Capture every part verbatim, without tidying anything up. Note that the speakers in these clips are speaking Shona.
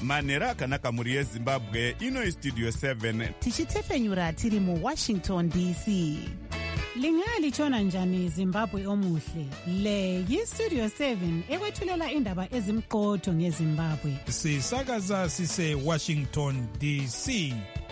manhero akanaka mhuri yezimbabwe. Ino Studio seven tichitefenyura tiri mu Washington D C. Lingalitshona njani Zimbabwe omuhle? Le yi-Studio seven ekwethulela indaba ezimqotho ngeZimbabwe. Sisakaza sise Washington D C.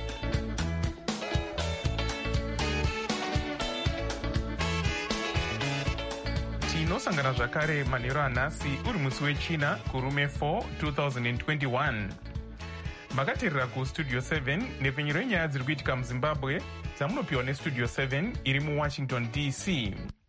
Tinosangana zvakare manhero anhasi uri musi wechina kurume four twenty twenty-one. Makateerera kuStudio seven nepfenyuro yenyaya dziri kuitika muZimbabwe dzamunopiwa neStudio seven iri muWashington D C.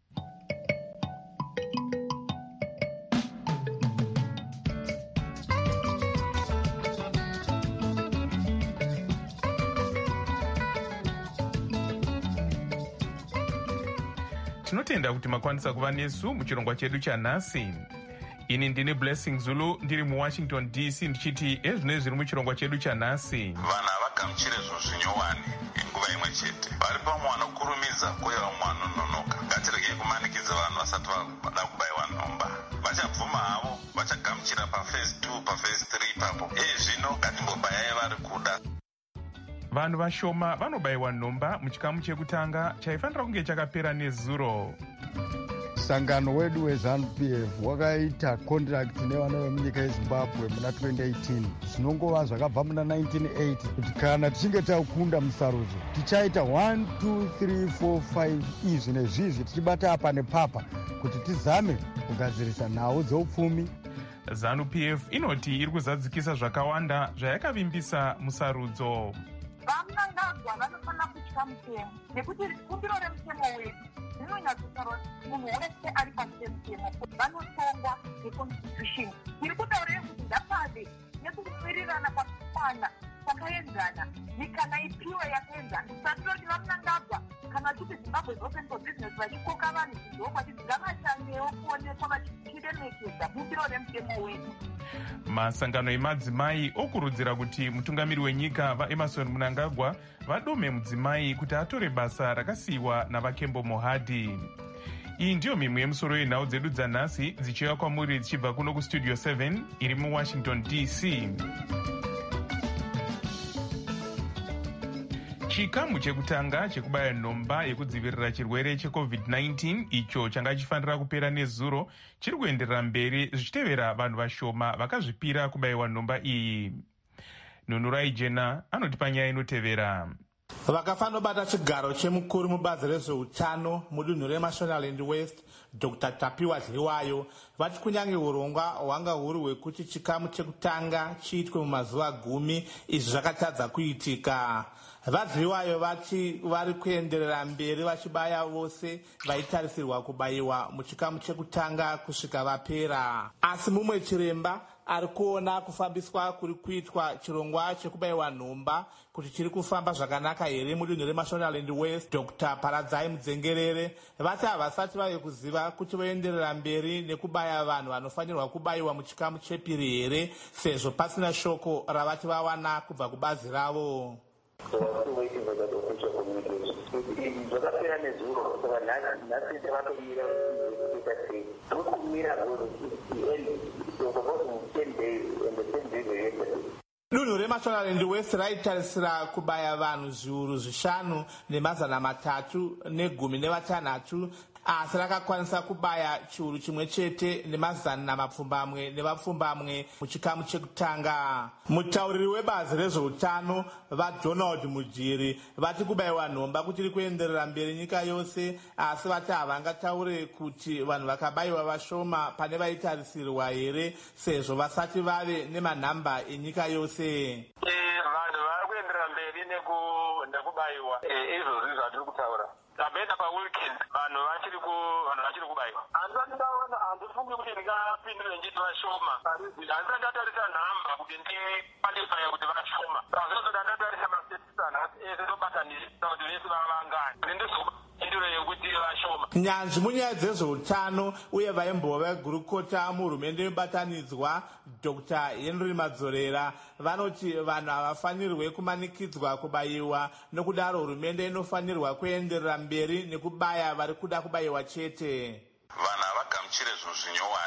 Tinotenda kuti makwanisa kuva nesu muchirongwa chedu chanhasi. Ini ndine Blessing Zulu ndiri muWashington D C ndichiti ezvino zviri muchirongwa chedu chanhasi. Vanhu havagamuchire zvinyowani nguva imwe chete. Vari pamwe vanokurumidza kuuya vamwe vanononoka. Ngatiregei kumanikidza vanhu vasati vada kubayiwa nhomba. Vachabvuma havo vachagamuchira paphase two paphase three papo. Ezvino ngatimbobayai vari kuda. Vanhu vashoma vanobayiwa nhomba muchikamu chekutanga chaifanira kunge chakapera nezuro. Sangano wedu weZANU P F wakaita contract nevana vemunyika yeZimbabwe muna twenty eighteen. Zvinongova zvakabva muna nineteen eighty kuti kana tichinge takunda musarudzo tichaita one two three four five izvi nezvizvi tichibata apa nepapa kuti tizame kugadzirisa nhau dzeupfumi. ZANU P F inoti iri kuzadzikisa zvakawanda zvayakavimbisa musarudzo. Vamunangagwa vanofanira kutya mutemo nekuti kumbiro remutemo wedu rinonyatsotaura munhu wese ari pasi pemutemo vanosongwa neconstitution. Tiri kutaurira kuti ngapave nekuwirirana pakwana kwakaenzana, nyika ipiwe yakaenzana. Tisatoti vamunangagwa kana vachiti Zimbabwe is open for business vachikoka vanhu kudzokwati ngavashandewo kuonekwa vachiremekedza bumbiro remutemo wedu. Masangano emadzimai okurudzira kuti mutungamiri wenyika vaEmerson Mnangagwa vadome mudzimai kuti atore basa rakasiyiwa navaKembo Mohadi. Iyi ndiyo mimwe yemusoro yenhau dzedu dzanhasi dzichiuya kwamuri dzichibva kuno kuStudio seven iri muWashington D C. Chikamu chekutanga chekubaya nhomba yekudzivirira chirwere checovid nineteen icho changa chifanira kupera nezuro chiri kuenderera mberi zvichitevera vanhu vashoma vakazvipira kubayiwa nhomba iyi. Nunurai Jena anotipa nyaya inotevera. Vakafanobata chigaro chemukuru mubazi rezveutano mudunhu reMashonaland West Doctor Tapiwa Zliwayo vati kunyange urongwa hwanga huri hwekuti chikamu chekutanga chiitwe mumazuva gumi izvi zvakatadza kuitika. Vazliwayo vati vari kuenderera mberi vachibaya vose vaitarisirwa kubayiwa muchikamu chekutanga kusvika vapera. Asi mumwe chiremba ari kuona kufambiswa kuri kuitwa chirongwa chekubayiwa nhomba kuti chiri kufamba zvakanaka here mudunhu reMashonaland West Doctor Paradzai Mudzengerere vati havasati vave kuziva kuti voenderera mberi nekubaya vanhu vanofanirwa kubayiwa muchikamu chepiri here sezvo pasina shoko ravati vawana kubva kubazi ravo. Zvakapera nezuro saka nhasi tavatomira tokumira ten days and the ten days yesterday. Dunhu reMashonaland West raitarisira kubaya vanhu zviuru zvishanu nemazana matatu negumi nevatanhatu asi rakakwanisa kubaya chiuru chimwe chete nemazana mapfumbamwe nevapfumbamwe muchikamu chekutanga. Mutauriri webazi rezveutano vaDonald Mujiri vati kubayiwa nhomba kuchiri kuenderera mberi nyika yose asi vati havangataure kuti vanhu vakabayiwa vashoma pane vaitarisirwa here sezvo vasati vave nemanhamba enyika yose. Vanhu vari kuenderera mberi nekubayiwa izvozvi zvatiri kutaura. Tabenda paweekend vanhu vachiri ku vanhu vachiri kubayiwa. Handisati ndaona handifungi kuti ndingapindure njiti vashoma. Handisati ndatarisa nhamba kuti ndikwalifaya kuti vashoma. Saka zvinozoda ndatarisa mastatistic anhasi ese tobatanisa kuti vese vava vangani. Ndindizopindure yekuti vashoma. Nyanzvi munyaya dzezveutano uye vaimbova vegurukota muhurumende yobatanidzwa Doctor Henry Madzorera vanoti vanhu havafanirwe kumanikidzwa kubayiwa nokudaro hurumende inofanirwa kuenderera mberi nekubaya vari kuda kubayiwa chete. Vanhu havagamuchire zvinyowani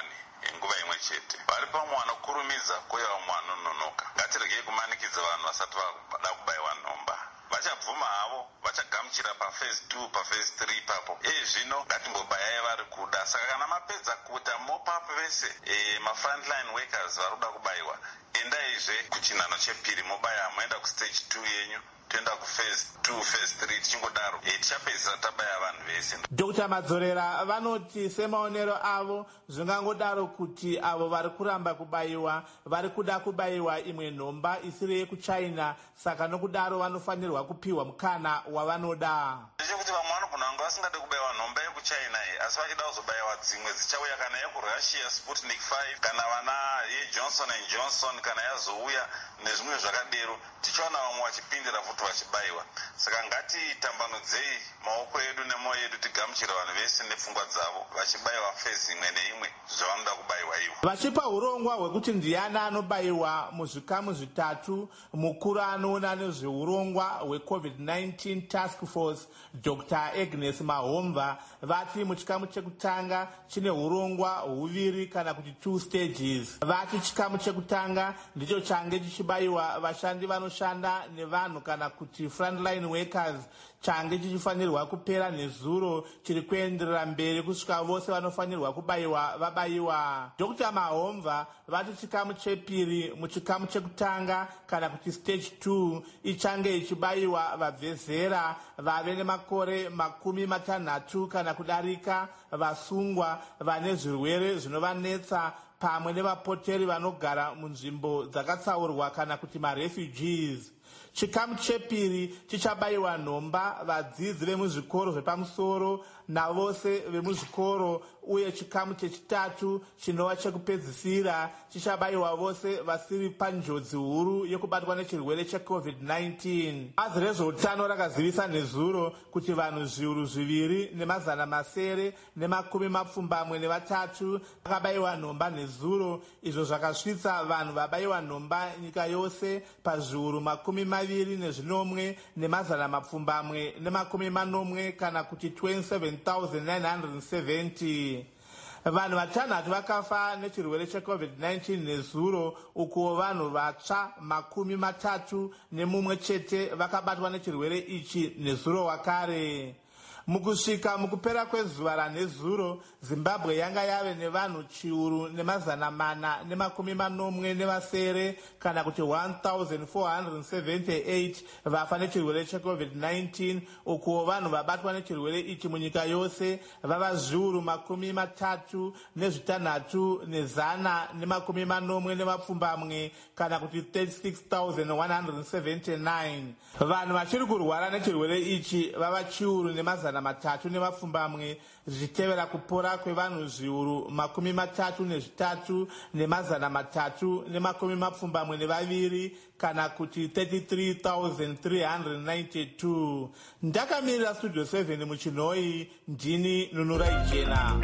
nguva imwe chete. Vari pamwe vanokurumidza kuuya vamwe vanononoka. Ngatiregei kumanikidza vanhu vasati vada kubayiwa nhomba. Vachabvuma havo, vachagamuchira pafase two pafase three ipapo. Iye zvino ngatimbobayai vari kuda. Saka kana mapedza kuita mop-up vese mafrontline workers vari kuda kubayiwa, endaizve kuchinhano chepiri mobaya, moenda kustage two yenyu, toenda kufase two phase three, tichingodaro tichapedzisa tabaya vanhu vese. Dr Madzorera vanoti semaonero avo zvingangodaro kuti avo vari kuramba kubayiwa vari kuda kubayiwa imwe nhomba isiri yekuchina, saka nokudaro vanofanirwa kupiwa mukana wavanoda. Ndechekuti vamwe vanogona vanga vasingade kubayiwa nhomba yekuchina iyi, asi vachida kuzobayiwa dzimwe dzichauya, kana yekurussia Sputnik five, kana vana yeJohnson and Johnson kana yazouya nezvimwe zvakadero, tichaona vamwe vachipindira futi vachibayiwa. Saka ngatitambanudzei maoko edu nemwoyo yedu, tigamuchira vanhu vese nepfungwa dzavo vachibayiwa fezi imwe neimwe zvavanoda kubayiwa ivo, vachipa urongwa hwekuti ndiani anobayiwa muzvikamu zvitatu. Mukuru anoona nezveurongwa hwecovid nineteen task force Dr Agnes Mahomva vati muchikamu chekutanga chine urongwa huviri kana kuti two stages. Vati chikamu chekutanga ndicho change chichibayiwa vashandi vanoshanda nevanhu kana kuti frontline workers, change chichifanirwa kupera nezuro, chiri kuenderera mberi kusvika vose vanofanirwa kubayiwa vabayiwa. Dr Mahomva vati chikamu chepiri muchikamu chekutanga kana kuti stage two ichange ichibayiwa vabve zera, vave nemakore makumi matanhatu kana kudarika, vasungwa, vane zvirwere zvinovanetsa, pamwe nevapoteri vanogara munzvimbo dzakatsaurwa kana kuti marefugees. Chikamu chepiri chichabayiwa nhomba vadzidzi vemuzvikoro zvepamusoro navose vemuzvikoro, uye chikamu chechitatu chinova chekupedzisira chichabayiwa vose vasiri panjodzi huru yekubatwa nechirwere checovid nineteen. Bazi rezveutano rakazivisa nezuro kuti vanhu zviuru zviviri nemazana masere nemakumi mapfumbamwe nevatatu vakabayiwa nhomba nezuro, izvo zvakasvitsa vanhu vabayiwa nhomba nyika yose pazviuru makumi maviri nezvinomwe nemazana mapfumbamwe nemakumi manomwe kana kuti twenty-seven thousand nine hundred seventy. Vanhu vatanhatu vakafa nechirwere checovid nineteen nezuro, uko vanhu vatsva makumi matatu nemumwe chete vakabatwa nechirwere ichi nezuro wakare. Mukusvika mukupera kwezuva ranezuro, Zimbabwe yanga yave nevanhu chiuru nemazana mana nemakumi manomwe nevasere kana kuti one thousand four hundred seventy-eight vafa nechirwere checovid nineteen, uko vanhu vabatwa nechirwere ichi munyika yose vava zviuru makumi matatu nezvitanhatu nezana nemakumi manomwe nemapfumbamwe kana kuti thirty-six thousand one hundred seventy-nine. Vanhu vachiri kurwara nechirwere ichi vava chiuru nemazana matatu nemapfumbamwe, zvichitevera kupora kwevanhu zviuru makumi matatu nezvitatu nemazana matatu nemakumi mapfumbamwe nevaviri kana kuti thirty-three thousand three hundred ninety-two. Ndakamirira studio seven muchinhoi, ndini Nunurai Jena.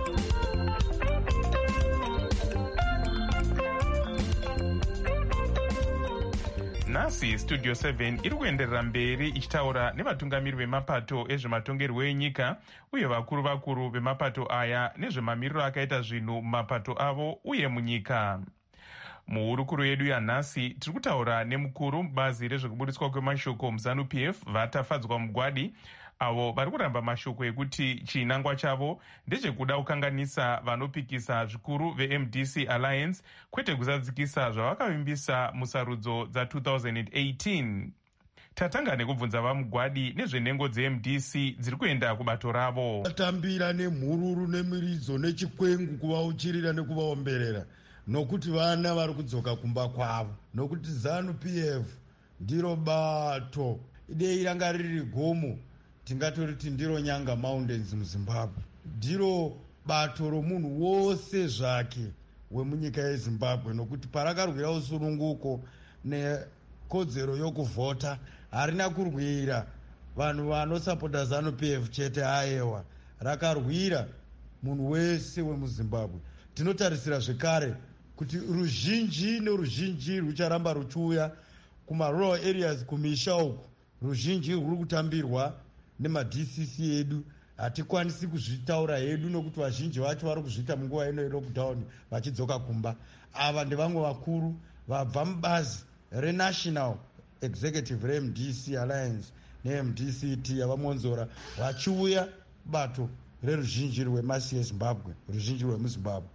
Nhasi studio seven iri kuenderera mberi ichitaura nevatungamiri vemapato ezvematongerwo enyika uye vakuru vakuru vemapato aya nezvemamiriro akaita zvinhu mumapato avo uye munyika. Muhurukuro yedu yanhasi tiri kutaura nemukuru mubazi rezvekuburitswa kwemashoko muZANU P F vatafadzwa mugwadi, avo vari kuramba mashoko ekuti chinangwa chavo ndechekuda kukanganisa vanopikisa zvikuru veM D C Alliance kwete kuzadzikisa zvavakavimbisa musarudzo dza two thousand eighteen. Tatanga nekubvunza vamugwadi nezvenhengo dzeM D C dziri kuenda kubato ravo. Vatambira nemhururu nemiridzo nechikwengu kuvauchirira nekuvaomberera nokuti vana vari kudzoka kumba kwavo, nokuti ZANU P F ndiro bato idei ranga riri gomo, tingatoriti ndiro Nyanga Mountains muZimbabwe, ndiro bato romunhu wose zvake wemunyika yeZimbabwe, nokuti parakarwira usununguko nekodzero yokuvhota harina kurwira vanhu vanosapota ZANU P F chete, ayewa rakarwira munhu wese wemuZimbabwe. Tinotarisira zvekare kuti ruzhinji neruzhinji rucharamba ruchiuya kumarural areas, kumisha uku ruzhinji ruri kutambirwa nema D C C edu hatikwanisi kuzvitaura hedu nokuti vazhinji vacho vari kuzviita munguva ino yelockdown vachidzoka kumba. Ava ndevamwe vakuru vabva mubazi renational executive reM D C Alliance neM D C T yavamonzora vachiuya bato reruzhinji rwemasi yezimbabwe, ruzhinji rwemuzimbabwe.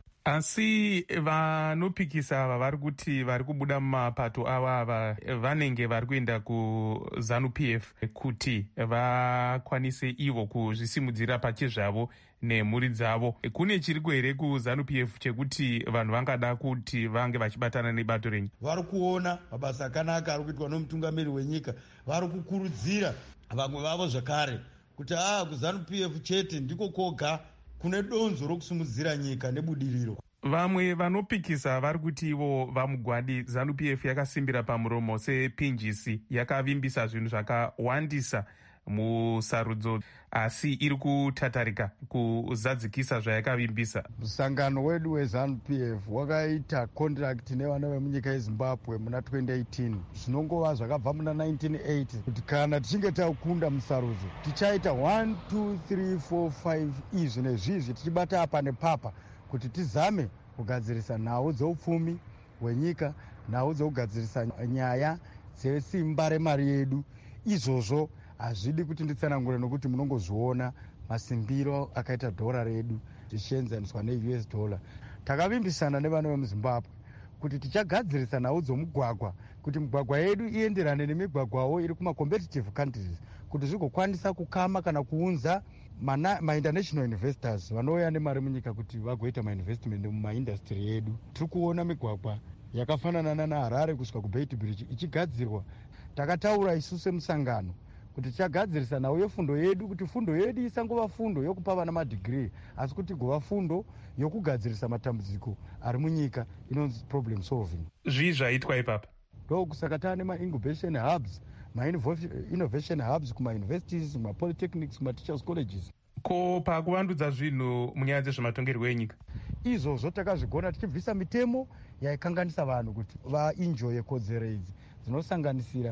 Asi vanopikisa ava vari kuti vari kubuda mumapato ava ava vanenge vari kuenda kuZANU P F kuti vakwanise ivo kuzvisimudzira pachezvavo nemhuri dzavo. Kune chiriko here kuZANU P F chekuti vanhu vangada kuti vange vachibatana nebato renyu? Vari kuona mabasa akanaka ari kuitwa nomutungamiri wenyika. Vari kukurudzira vamwe vavo zvakare kuti aa kuZANU P F chete ndiko koga kune donzo rokusimudzira nyika nebudiriro. Vamwe vanopikisa vari kuti ivo vamugwadi ZANU P F yakasimbira pamuromo sepinjisi, yakavimbisa zvinhu zvakawandisa musarudzo, asi iri kutatarika kuzadzikisa zvayakavimbisa. Musangano wedu weZANU P F wakaita contract nevana vemunyika yeZimbabwe muna twenty eighteen. Zvinongova zvakabva muna nineteen eighty kuti kana tichinge takunda musarudzo tichaita one two three four five izvi nezvizvi tichibata apa nepapa kuti tizame kugadzirisa nhau dzeupfumi hwenyika, nhau dzekugadzirisa nyaya dzesimba remari yedu. Izvozvo hazvidi kuti nditsanangure nokuti munongozviona masimbiro akaita dhora redu zvichienzaniswa neU S dollar. Takavimbisana nevana vemuZimbabwe kuti tichagadzirisa nhau dzomugwagwa kuti migwagwa yedu ienderane nemigwagwawo iri kuma-competitive countries, kuti zvigokwanisa kukama kana kuunza ma-international investors vanouya nemari munyika kuti vagoita ma-investment mumaindastry yedu. Tiri kuona migwagwa yakafanana naHarare kusvika kuBeit Bridge ichigadzirwa. Takataura isu semusangano kuti tichagadzirisa nhau yefundo yedu, kuti fundo yedu isangova fundo yokupa vana madhigiri, asi kuti igova fundo yokugadzirisa matambudziko ari munyika, inonzi problem solving. Zvii zvaitwa ipapa? Ndokusaka taane ma-incubation hubs, ma-innovation hubs kuma-universities, kuma-polytechnics, kuma-teachers colleges. Ko pakuvandudza zvinhu munyaya dzezvematongerwo enyika, izvozvo takazvigona tichibvisa mitemo yaikanganisa vanhu kuti vaenjoye kodzero idzi dzinosanganisira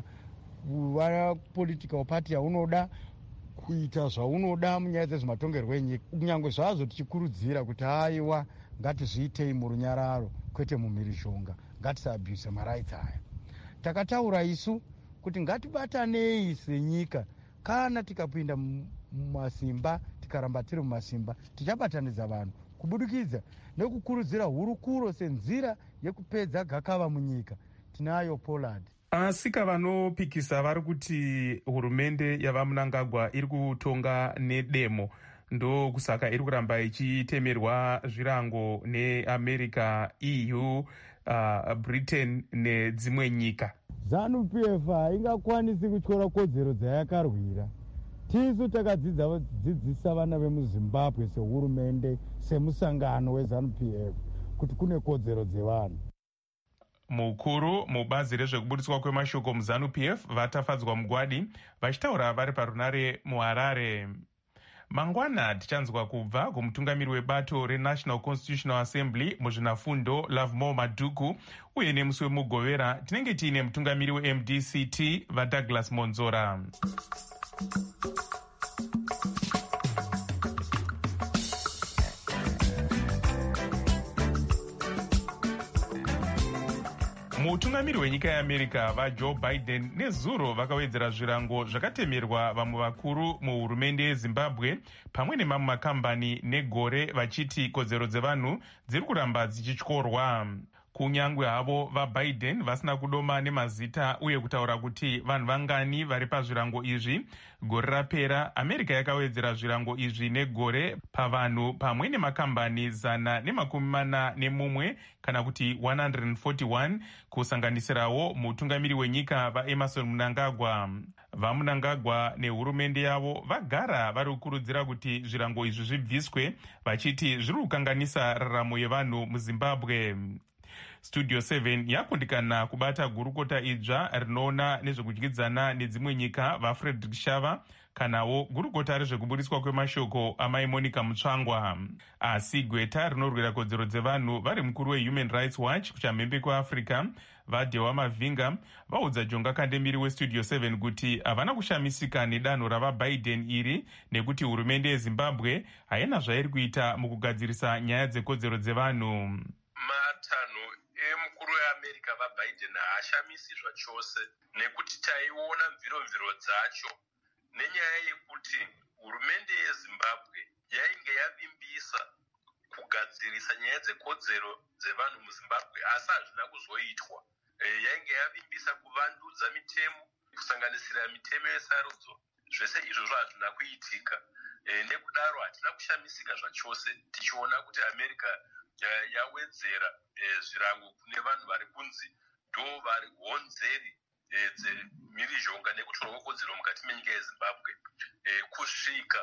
kuva political party yaunoda, kuita zvaunoda munyaya dzezvematongerwo enyika, kunyange zvazvo tichikurudzira kuti aiwa ngatizviitei murunyararo kwete mumhirizhonga, ngatisaabuse marights aya. Takataura isu kuti ngatibatanei senyika, kana tikapinda mumasimba tikaramba tiri mumasimba tichabatanidza vanhu kubudikidza nekukurudzira hurukuro senzira yekupedza gakava munyika. Tinayo Pollard. Asika vanopikisa vari kuti hurumende yavaMnangagwa iri kutonga nedemo, ndo kusaka iri kuramba ichitemerwa zvirango neAmerica, E U, uh, Britain nedzimwe nyika. ZANU P F haingakwanisi kutyora kodzero dzayakarwira. Tisu takadzidzisa vana vemuZimbabwe sehurumende, semusangano weZANU P F kuti kune kodzero dzevanhu. Mukuru mubazi rezvekubudiswa kwemashoko muZANU P F vatafadzwa mugwadi vachitaura vari parunare muHarare. Mangwana tichanzwa kubva kumutungamiri webato reNational Constitutional Assembly muzvinafundo Lovemore Madhuku uye nemusi wemugovera tinenge tiine mutungamiri weM D C T vaDouglas Monzora. Mutungamiri wenyika yeAmerica vaJoe Biden nezuro vakawedzera zvirango zvakatemerwa vamwe vakuru muhurumende yeZimbabwe pamwe nemamwe makambani negore, vachiti kodzero dzevanhu dziri kuramba dzichityorwa. Kunyangwe havo vaBiden vasina kudoma nemazita uye kutaura kuti vanhu vangani vari pazvirango izvi, gore rapera America yakawedzera zvirango izvi negore pavanhu pamwe nemakambani zana nemakumi mana nemumwe kana kuti one hundred forty-one, kusanganisirawo mutungamiri wenyika vaEmerson Mnangagwa. VaMnangagwa nehurumende yavo vagara vari kukurudzira kuti zvirango izvi zvibviswe, vachiti zviri kukanganisa raramo yevanhu muZimbabwe. Studio seven yakundikana kubata gurukota idzva rinoona nezvekudyidzana nedzimwe nyika vaFrederick Shava kanawo gurukota rezvekubudiswa kwemashoko amai Monica Mutsvangwa. Asi gweta rinorwira kodzero dzevanhu vari mukuru weHuman Rights Watch kuchamhembe kweAfrica vadewa mavhinga vaudza jonga kandemiri westudio seven kuti havana kushamisika nedanho ravabiden iri nekuti hurumende yezimbabwe haina zvairi kuita mukugadzirisa nyaya dzekodzero dzevanhu. Matanho emukuru weamerica vabiden haashamisi zvachose nekuti taiona mviromviro dzacho nenyaya yekuti hurumende yezimbabwe yainge yavimbisa kugadzirisa nyaya dzekodzero dzevanhu muzimbabwe asi hazvina kuzoitwa. E, yainge yavimbisa kuvandudza mitemo kusanganisira mitemo yesarudzo. Zvese izvozvo hazvina kuitika. E, nekudaro hatina kushamisika zvachose tichiona kuti america yawedzera e, zvirango kune vanhu vari kunzi ndo vari honzeri e, dzemhirizhonga nekutorwa kodzero mukati menyika yezimbabwe e, kusvika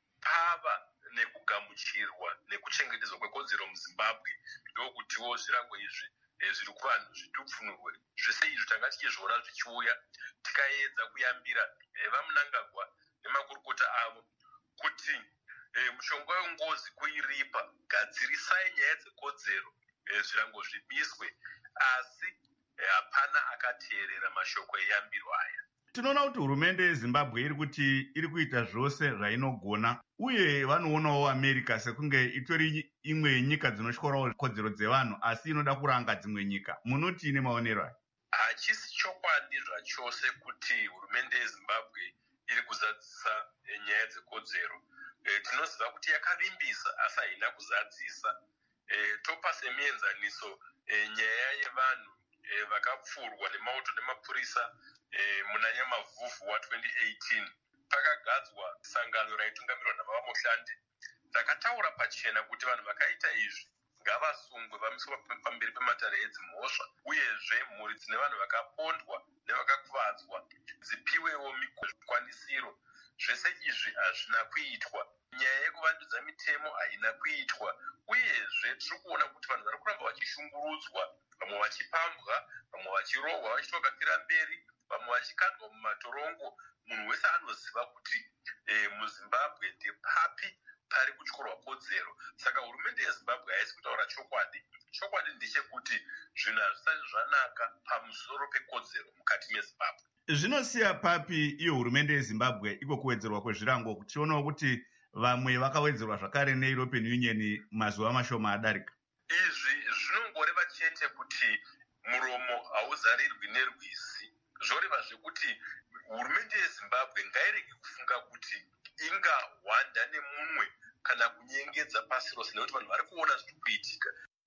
pava nekugamuchirwa nekuchengetedzwa kwekodzero muzimbabwe ndokutiwo zvirango izvi e, zviri kuvanhu zvitupfunurwe. Zvese izvi tanga tichizviona zvichiuya tikaedza kuyambira e, vamunangagwa nemakurukota avo kuti e, mushonga wengozi kuiripa gadzirisai nyaya dzekodzero e, zvirango zvibiswe, asi hapana e, akateerera mashoko eyambiro aya. Tinoona kuti hurumende yezimbabwe iri kuti iri kuita zvose zvainogona uye vanoonawo america sekunge itori imwe yenyika dzinoshorawo kodzero dzevanhu asi inoda kuranga dzimwe nyika. Munoti ine maonero aya? Hachisi chokwadi zvachose kuti hurumende yezimbabwe iri kuzadzisa e, nyaya dzekodzero. E, tinoziva kuti yakavimbisa asi haina kuzadzisa. E, topa semienzaniso e, nyaya yevanhu e, vakapfurwa nemauto nemapurisa e, muna Nyamavhuvhu wa twenty eighteen. Pakagadzwa sangano raitungamirwa navavamoshandi rakataura pachena kuti vanhu vakaita izvi ngavasungwe vamiswa pamberi pematare edzimhosva, uyezve mhuri dzine vanhu vakapondwa nevakakuvadzwa dzipiwewo zvikwanisiro. Zvese izvi hazvina kuitwa. Nyaya yekuvandudza mitemo haina kuitwa, uyezve tiri kuona kuti vanhu vari kuramba vachishungurudzwa, vamwe vachipambwa, vamwe vachirohwa vachiti vakafira mberi, vamwe vachikandwa mumatorongo. Munhu wese anoziva kuti e, muzimbabwe ndepapi pari kutyorwa kodzero. Saka hurumende yezimbabwe haisi kutaura chokwadi. Chokwadi ndechekuti zvinhu hazvisati zvanaka pamusoro pekodzero mukati mezimbabwe. Zvinosiya papi iyo hurumende yezimbabwe iko kuwedzerwa kwezvirango? Tionawo kuti vamwe vakawedzerwa zvakare neeuropean union mazuva mashoma adarika. Izvi zvinongoreva chete kuti muromo hauzarirwi nerwizi. Zvoreva zvekuti hurumende yezimbabwe ngairege kufunga kuti ingahwanda nemumwe kana kunyengedza pasi rose nekuti vanhu vari kuona zviri kuitika.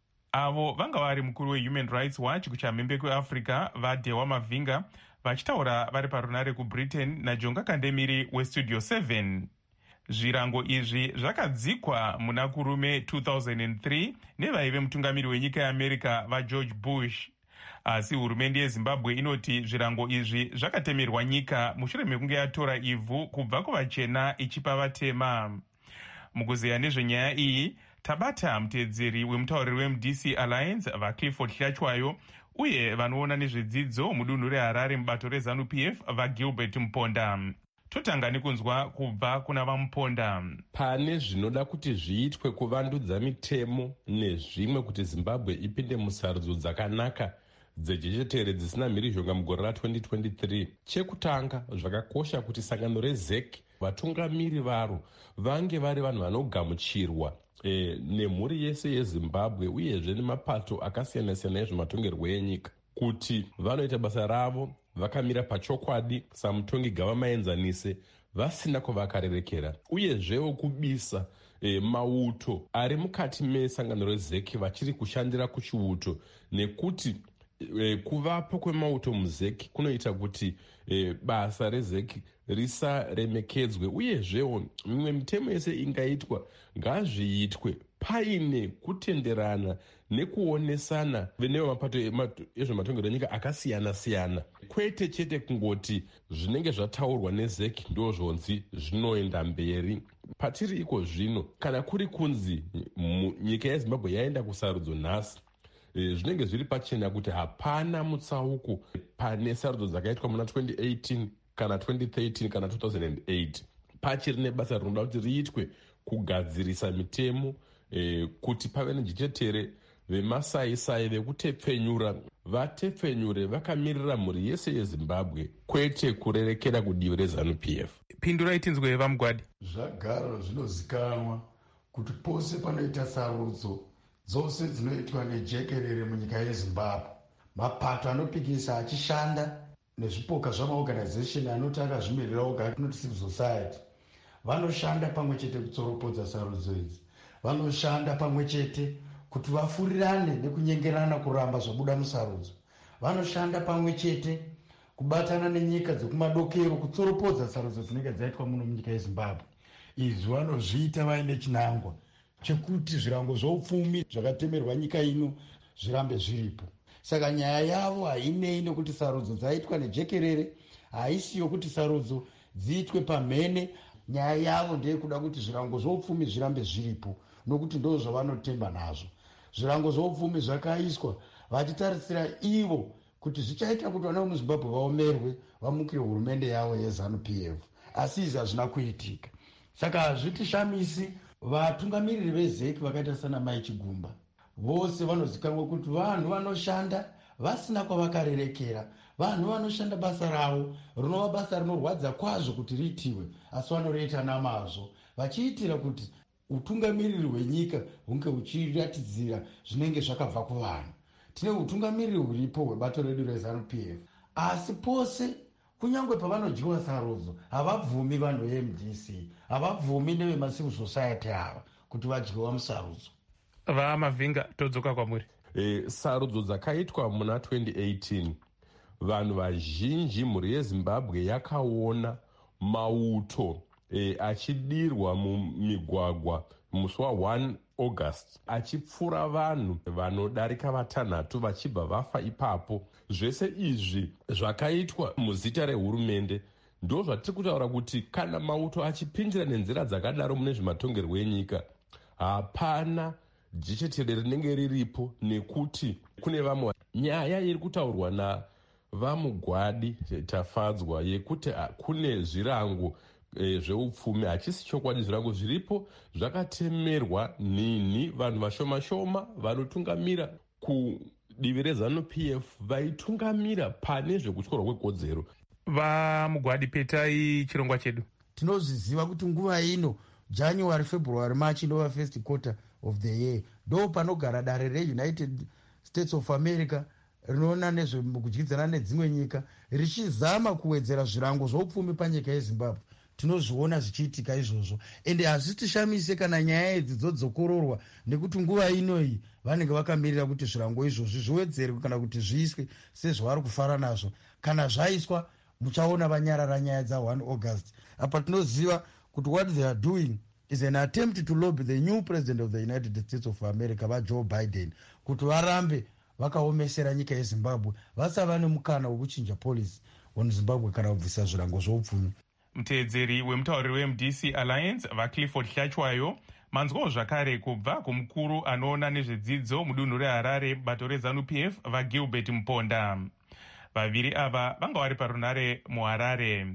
Avo vanga vari mukuru wehuman rights watch kuchamhembe kweafrica vadewa mavhinga vachitaura vari parunare kubritain najonga kandemiri westudio seven. Zvirango izvi zvakadzikwa muna kurume two thousand three nevaive mutungamiri wenyika yeamerica vageorge bush. Asi hurumende yezimbabwe inoti zvirango izvi zvakatemerwa nyika mushure mekunge yatora ivhu kubva kuvachena ichipa vatema. Mukuzeya nezvenyaya iyi tabata muteedzeri wemutauriri wemu D C Alliance vaClifford Hlachwayo uye vanoona nezvedzidzo mudunhu reHarare mubato reZANU P F vaGilbert Mponda. Totanga nekunzwa kubva kuna vaMuponda. Pane zvinoda kuti zviitwe kuvandudza mitemo nezvimwe kuti Zimbabwe ipinde musarudzo dzakanaka dzejechetere dzisina mhirizhonga mugore ra twenty twenty-three. Chekutanga, zvakakosha kuti sangano reZ E C vatungamiri varo vange vari vanhu vanogamuchirwa e, nemhuri yese yeZimbabwe uyezve nemapato akasiyana-siyana ezvematongerwo enyika kuti vanoita basa ravo vakamira pachokwadi samutongi gavamaenzanise vasina kwavakarerekera, uyezvewo kubisa e, mauto ari mukati mesangano reZ E C vachiri kushandira kuchiuto, nekuti e, kuvapo kwemauto muZ E C kunoita kuti e, basa reZ E C risaremekedzwe, uyezvewo mimwe mitemo yese ingaitwa ngazviitwe paine kutenderana nekuonesana venewo mapato ezvematongero enyika akasiyana-siyana, kwete chete kungoti zvinenge zvataurwa neZ E C ndozvonzi zvinoenda mberi. Patiri iko zvino, kana kuri kunzi nyika yeZimbabwe yaenda kusarudzo nhasi, zvinenge zviri pachena kuti hapana mutsauko pane sarudzo dzakaitwa muna twenty eighteen kana twenty thirteen kana two thousand eight. Pachiri nebasa rinoda kuti riitwe kugadzirisa mitemo eh, kuti pave nejechetere vemasaisai vekutepfenyura vatepfenyure vakamirira mhuri yese yezimbabwe, kwete kurerekera kudivi rezanu-p f. pindurai tinzwe vamugwadi. zvagara zvinozikanwa kuti pose panoita sarudzo dzose dzinoitwa nejekerere munyika yezimbabwe, mapato anopikisa achishanda nezvipoka zvamaorganization anoti akazvimirira oga atinoti civil society vanoshanda pamwe chete kutsoropodza sarudzo idzi. Vanoshanda pamwe chete kuti vafurirane nekunyengerana kuramba zvabuda musarudzo. Vanoshanda pamwe chete kubatana nenyika dzekumadokero kutsoropodza sarudzo dzinenge dzaitwa muno munyika yezimbabwe. Izvi vanozviita vaine chinangwa chekuti zvirango zvoupfumi zvakatemerwa nyika ino zvirambe zviripo. Saka nyaya yavo hainei nekuti sarudzo dzaitwa nejekerere, haisiyo kuti sarudzo dziitwe pamhene. Nyaya yavo ndeyekuda kuti zvirango zvoupfumi zvirambe zviripo, nokuti ndo zvavanotemba nazvo. Zvirango zvoupfumi zvakaiswa vachitarisira ivo kuti zvichaita kuti vana vemuzimbabwe vaomerwe vamukire hurumende yavo yezanu-p f, asi izvi hazvina kuitika. Saka hazvitishamisi vatungamiriri vezeki vakaita sana Mai Chigumba vose vanozikanwa kuti vanhu vanoshanda vasina kwavakarerekera, vanhu vanoshanda basa ravo rinova basa rinorwadza kwazvo kuti riitiwe, asi vanoriita namazvo vachiitira kuti utungamiriri hwenyika hunge huchiratidzira zvinenge zvakabva kuvanhu. Tine utungamiriri huripo hwebato redu rezanu-p f, asi pose kunyange pavanodyiwa sarudzo havabvumi vanhu ve-M D C, havabvumi nevemacivil society ava kuti vadyiwa musarudzo. vamavhinga todzoka kwamuri. E, sarudzo dzakaitwa muna twenty eighteen vanhu vazhinji mhuri yezimbabwe yakaona mauto e, achidirwa mumigwagwa musi wa first August achipfura vanhu vanodarika vatanhatu vachibva vafa ipapo. Zvese izvi zvakaitwa muzita rehurumende. Ndo zvatiri kutaura kuti kana mauto achipinjira nenzira dzakadaro mune zvematongerwo enyika, hapana jechetere rinenge riripo, nekuti kune vamwe nyaya iri kutaurwa navamugwadi tafadzwa yekuti kune zvirango e, zveupfumi. Hachisi chokwadi. Zvirango zviripo zvakatemerwa nini vanhu vashoma shoma vanotungamira kudivi rezanu-p f vaitungamira pane zvekutyorwa kwekodzero. vamugwadi petai chirongwa chedu. Tinozviziva kuti nguva ino January, February, March indova first quarter of the year, ndo panogara dare reUnited States of America rinoona nezvekudyidzana nedzimwe nyika richizama kuwedzera zvirango zvoupfumi panyika yezimbabwe. Tinozviona zvichiitika izvozvo, ende hazvitishamise kana nyaya idzi dzodzokororwa, nekuti nguva inoyi vanenge vakamirira kuti zvirango izvozvi zviwedzerwe kana kuti zviiswe sezvavari kufara nazvo. Kana zvaiswa muchaona vanyarara nyaya dza first August. Apa tinoziva kuti what they are doing is an attempt to lobby the new president of the United States of America, vaJoe Biden, kuti varambe vakaomesera nyika yezimbabwe vasava nemukana wekuchinja polisi wemuzimbabwe kana kubvisa zvirango zvoupfumi. Mutedzeri wemutauriri we-M D C Alliance vaClifford Hlachwayo manzwawo zvakare kubva kumukuru anoona nezvedzidzo mudunhu reHarare bato rezanu-p f vaGilbert Mponda. Vaviri ava vanga vari parunare muHarare.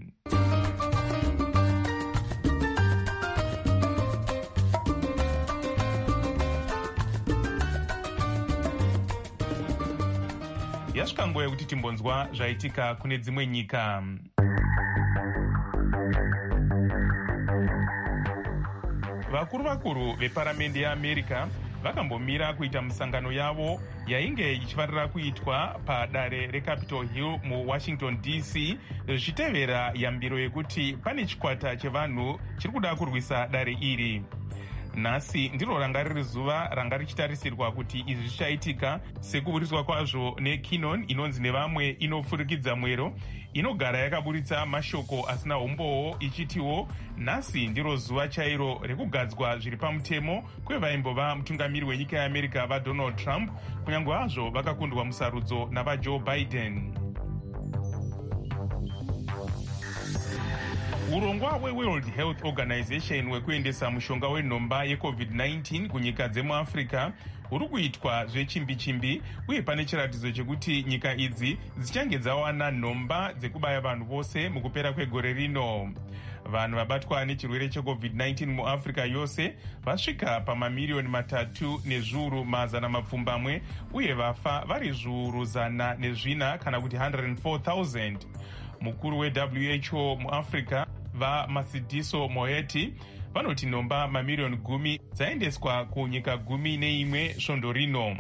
Yasvika nguva yekuti timbonzwa zvaitika kune dzimwe nyika. Vakuru vakuru veparamende yeAmerica vakambomira kuita misangano yavo yainge ichifanira kuitwa padare reCapitol Hill muWashington D C zvichitevera yambiro yekuti pane chikwata chevanhu chiri kuda kurwisa dare iri. Nhasi ndiro ranga riri zuva ranga richitarisirwa kuti izvi zvichaitika, sekuburiswa kwazvo neKinnon inonzi nevamwe inofurikidza mwero, inogara yakaburitsa mashoko asina umbowo ichitiwo nhasi ndiro zuva chairo rekugadzwa zviri pamutemo kwevaimbova mutungamiri wenyika yeAmerica vaDonald Trump, kunyange hazvo vakakundwa musarudzo navaJoe Biden. Urongwa hweWorld Health Organization hwekuendesa mushonga wenhomba yeCovid nineteen kunyika dzemuAfrica huri kuitwa zvechimbi-chimbi, uye pane chiratidzo chekuti nyika idzi dzichange dzawana nhomba dzekubaya vanhu vose mukupera kwegore rino. vanhu vabatwa nechirwere checovid nineteen muafrica yose vasvika pamamiliyoni matatu nezviuru mazana mapfumbamwe uye vafa vari zviuru zana nezvina kana kuti one hundred four thousand. Mukuru we-W H O muafrica vaMatshidiso Moeti vanoti nhomba mamiliyoni gumi dzaendeswa kunyika gumi neimwe svondo rino.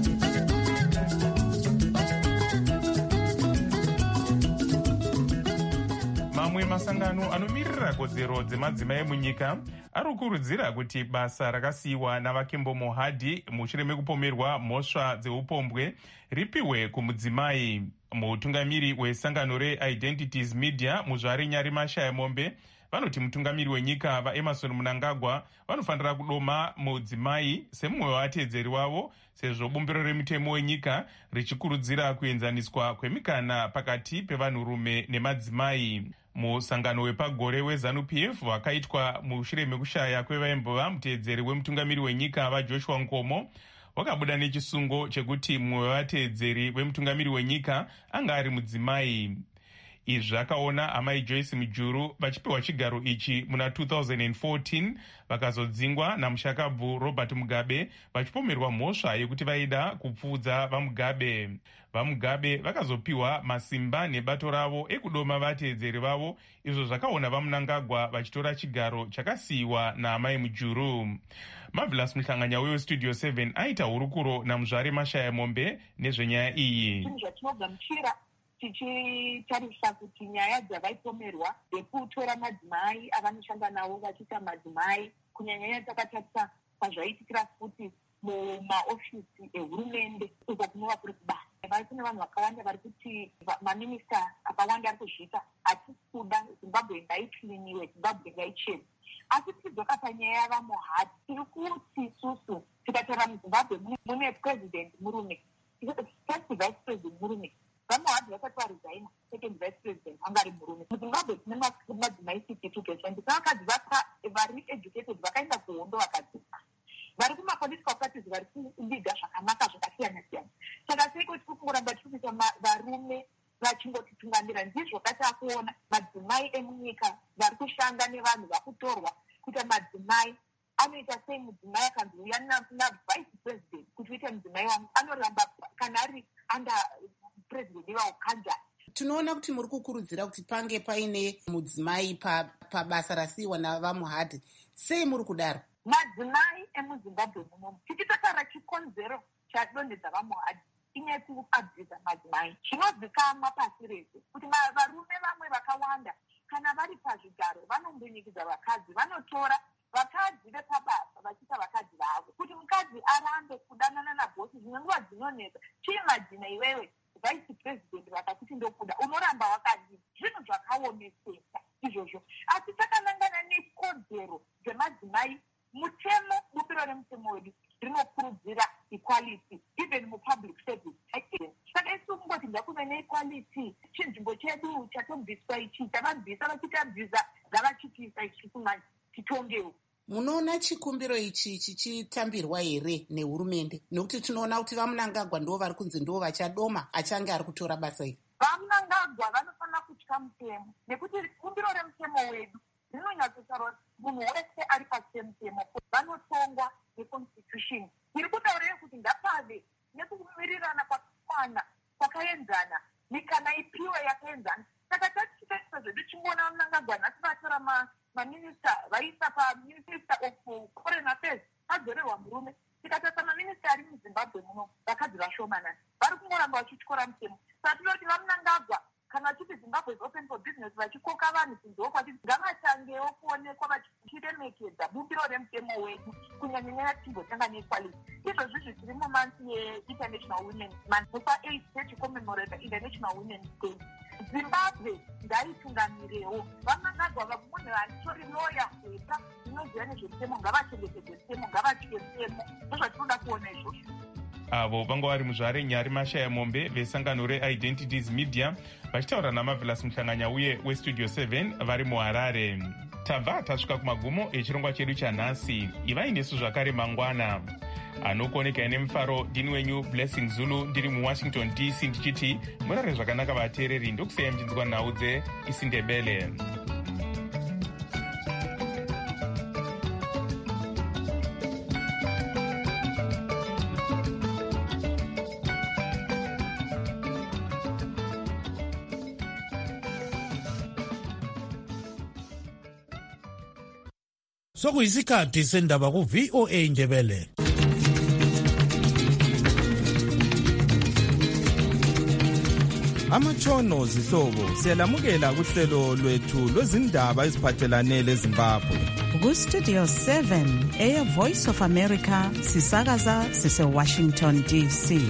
Mamwe masangano anomirira kodzero dzemadzimai munyika ari kukurudzira kuti basa rakasiyiwa navakembo Mohadi mushure mekupomerwa mhosva dzeupombwe ripiwe kumudzimai. Mutungamiri wesangano reIdentities Media muzvare Nyari Mashaya Mombe vanoti mutungamiri wenyika vaEmmerson Mnangagwa vanofanira kudoma mudzimai semumwe wevatedzeri wavo sezvo bumbiro remutemo wenyika richikurudzira kuenzaniswa kwemikana pakati pevanhurume nemadzimai. Musangano wepagore weZANU-P F wakaitwa mushure mekushaya kwevaembova muteedzeri wemutungamiri wenyika vaJoshua Nkomo wakabuda nechisungo chekuti mumwe wevateedzeri vemutungamiri wenyika anga ari mudzimai. Izvi zvakaona amai Joyce Mujuru vachipiwa chigaro ichi muna two thousand fourteen vakazodzingwa namushakabvu Robert Mugabe vachipomerwa mhosva yekuti vaida kupfudza vaMugabe. VaMugabe vakazopiwa masimba nebato ravo ekudoma vateedzeri vavo, izvo zvakaona vaMnangagwa vachitora chigaro chakasiyiwa naamai Mujuru. Marvelous Mhlanganya weStudio seven aita hurukuro namuzvare Mashaya Mombe nezvenyaya iyi. tichitarisa kuti nyaya dzavaipomerwa dzekutora madzimai avanoshanda navo vachiita madzimai kunyanyanya takatarisa pazvaitikira futi mumaofisi ehurumende uko kunova kuri kubasa. Vari kune vanhu vakawanda vari kuti maminista akawanda ari kuzviita hatisi kuda Zimbabwe ngaicliniwe, Zimbabwe ngaichene. Asi tidzoka panyaya yavaMohadi tiri kuti isusu tikatora muZimbabwe mune president murume, first vice president murume, vaMohadi vasati varesigna, second vice president anga ari murume. MuZimbabwe tine madzimai sixty-two percent vakadzi vari educated vakaenda kuhondo vakadzidza, vari kumapolitical parties vari kuliga zvakanaka zvakasiyana siyana. Saka sei kuti kuramba tiri kuita varume vachingotitungamira? Ndizvo katakuona madzimai emunyika vari kushanda nevanhu vakutorwa kuita madzimai. Anoita sei mudzimai akanzi uya navice president kuti uite mudzimai wangu, anoramba kana ari under president ivavo kanjani. Tinoona kuti muri kukurudzira kuti pange paine mudzimai pabasa pa rasiyiwa navaMohadi. Sei muri kudaro? Madzimai emuZimbabwe munomu tichitotara chikonzero chadonhedza vaMohadi inyaya yekuabhiza madzimai chinozikamwa pasi rese kuti varume vamwe vakawanda kana vari pazvigaro vanombonyikidza vakadzi, vanotora vakadzi vepabasa vachiita vakadzi vavo kuti mukadzi arambe kudanana nabhosi. Zvimwe nguva dzinonetsa chiimajina iwewe vice president vakakuti ndokuda unoramba wakadii. Zvinhu zvakaomesesa izvozvo. Asi takanangana nekodzero dzemadzimai, mutemo bupiro remutemo wedu rinokurudzira equality even mupublic service. Saka isu kungoti ngakuve neequality chinzvimbo chedu chatobviswa ichi chavabvisa vachitabvisa ngavachitiisa ichi kumanje titongewo. Munoona chikumbiro ichi chichitambirwa here nehurumende? Nekuti tinoona kuti vaMnangagwa ndo vari kunzi ndo vachadoma achange ari kutora basa iri. VaMnangagwa vanofanira kutya mutemo nekuti kumbiro remutemo wedu rinonyatsotaura munhu wese ari pasi pemutemo vanotongwa neconstitution. Iri kutaurira kuti ngapave nekumirirana kwakwana kwakaenzana, mikana ipiwe yakaenzana. Saka tatichitaisa zvedu chingoona vaMnangagwa nhasi vatora maminista vaisa paminister of foreign affairs adzorerwa murume. Tikatasa maminista ari muZimbabwe muno vakadzi vashomanana vari kungoramba vachityora mutemo. Saka tinoti vaMnangagwa kana vachiti Zimbabwe is open for business vachikoka vanhu kunzoo kwati ngavatangewo kuonekwa vachiremekedza bumbiro remutemo wedu kunyanyanyanya timbotanga neequality. Izvozvi zviri mumansi yeInternational Women's Month mupa eight tichicomemorata International Women's Day. Zimbabwe ngaitungamirewo vaMnangagwa vamunhu vatori loya kuita zvinoziva nezvemutemo ngavachengetedze mutemo, ngavatye mutemo. Ndozvatinoda kuona izvozvo. Avo vanga vari muzvare Nyari Mashaya Mombe vesangano reIdentities Media vachitaura naMarvelous Mhlanganya uye weStudio seven vari muHarare. Tabva tasvika kumagumo echirongwa chedu chanhasi. Ivai nesu zvakare mangwana. Anokuoneka ine mufaro ndini wenyu Blessing Zulu ndiri muWashington D C ndichiti murare zvakanaka vateereri. Ndokusiyai muchinzwa nhau dzeIsindebele. sokuyisikhathi sendaba ku-V O A Ndebele. Amatshono zihlobo siyalamukela kuhlelo lwethu lwezindaba eziphathelane leZimbabwe. Ku-Studio seven eya Voice of America sisakaza sise-Washington D C.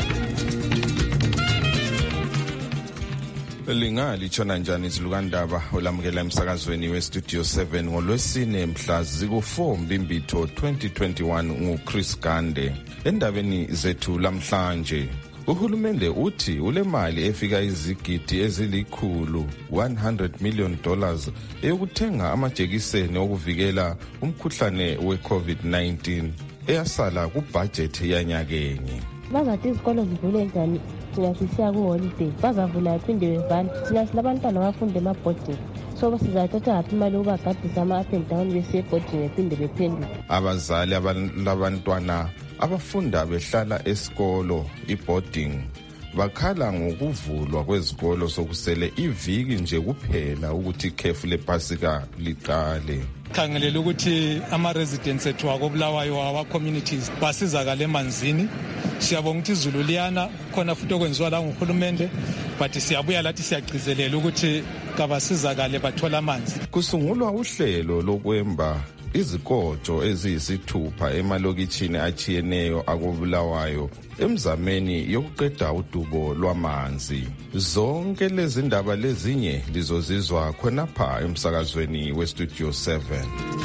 Lingalitshona njani izilukandaba olamukela emsakazweni we-Studio seven ngolwesine mhla ziku-four Mbimbitho twenty twenty-one nguChris Gande. Endabeni zethu lamhlanje, uhulumende uthi ule mali efika izigidi ezilikhulu one hundred million dollars eyokuthenga amajekiseni okuvikela umkhuhlane we-COVID nineteen eyasala kubhajethi yanyakenye. Bazathi izikolo zivule njani thina sisiya ku-holiday, bazavula yaphinde bevale, thina silabantwana abafunda ema-boarding, so sizathatha ngaphi imali ukubagadisa ama-up and down besiye boarding bephinde bephenduke. Abazali labantwana abafunda behlala esikolo i-boarding bakhala ngokuvulwa kwezikolo sokusele iviki nje kuphela ukuthi ikhefu lePasika liqale. Khangelela ukuthi ama-residents ethu akobulawayo our communities basizakala emanzini. Siyabonga ukuthi izulu liyana, khona futhi okwenziwa la nguhulumende, but siyabuya lathi siyagcizelela ukuthi kabasizakale bathola amanzi. Kusungulwa uhlelo lokwemba izikotsho eziyisithupha emalokitshini achiyeneyo akobulawayo emzameni yokuqeda udubo lwamanzi. Zonke lezi ndaba lezinye lizozizwa khonapha emsakazweni we-Studio seven.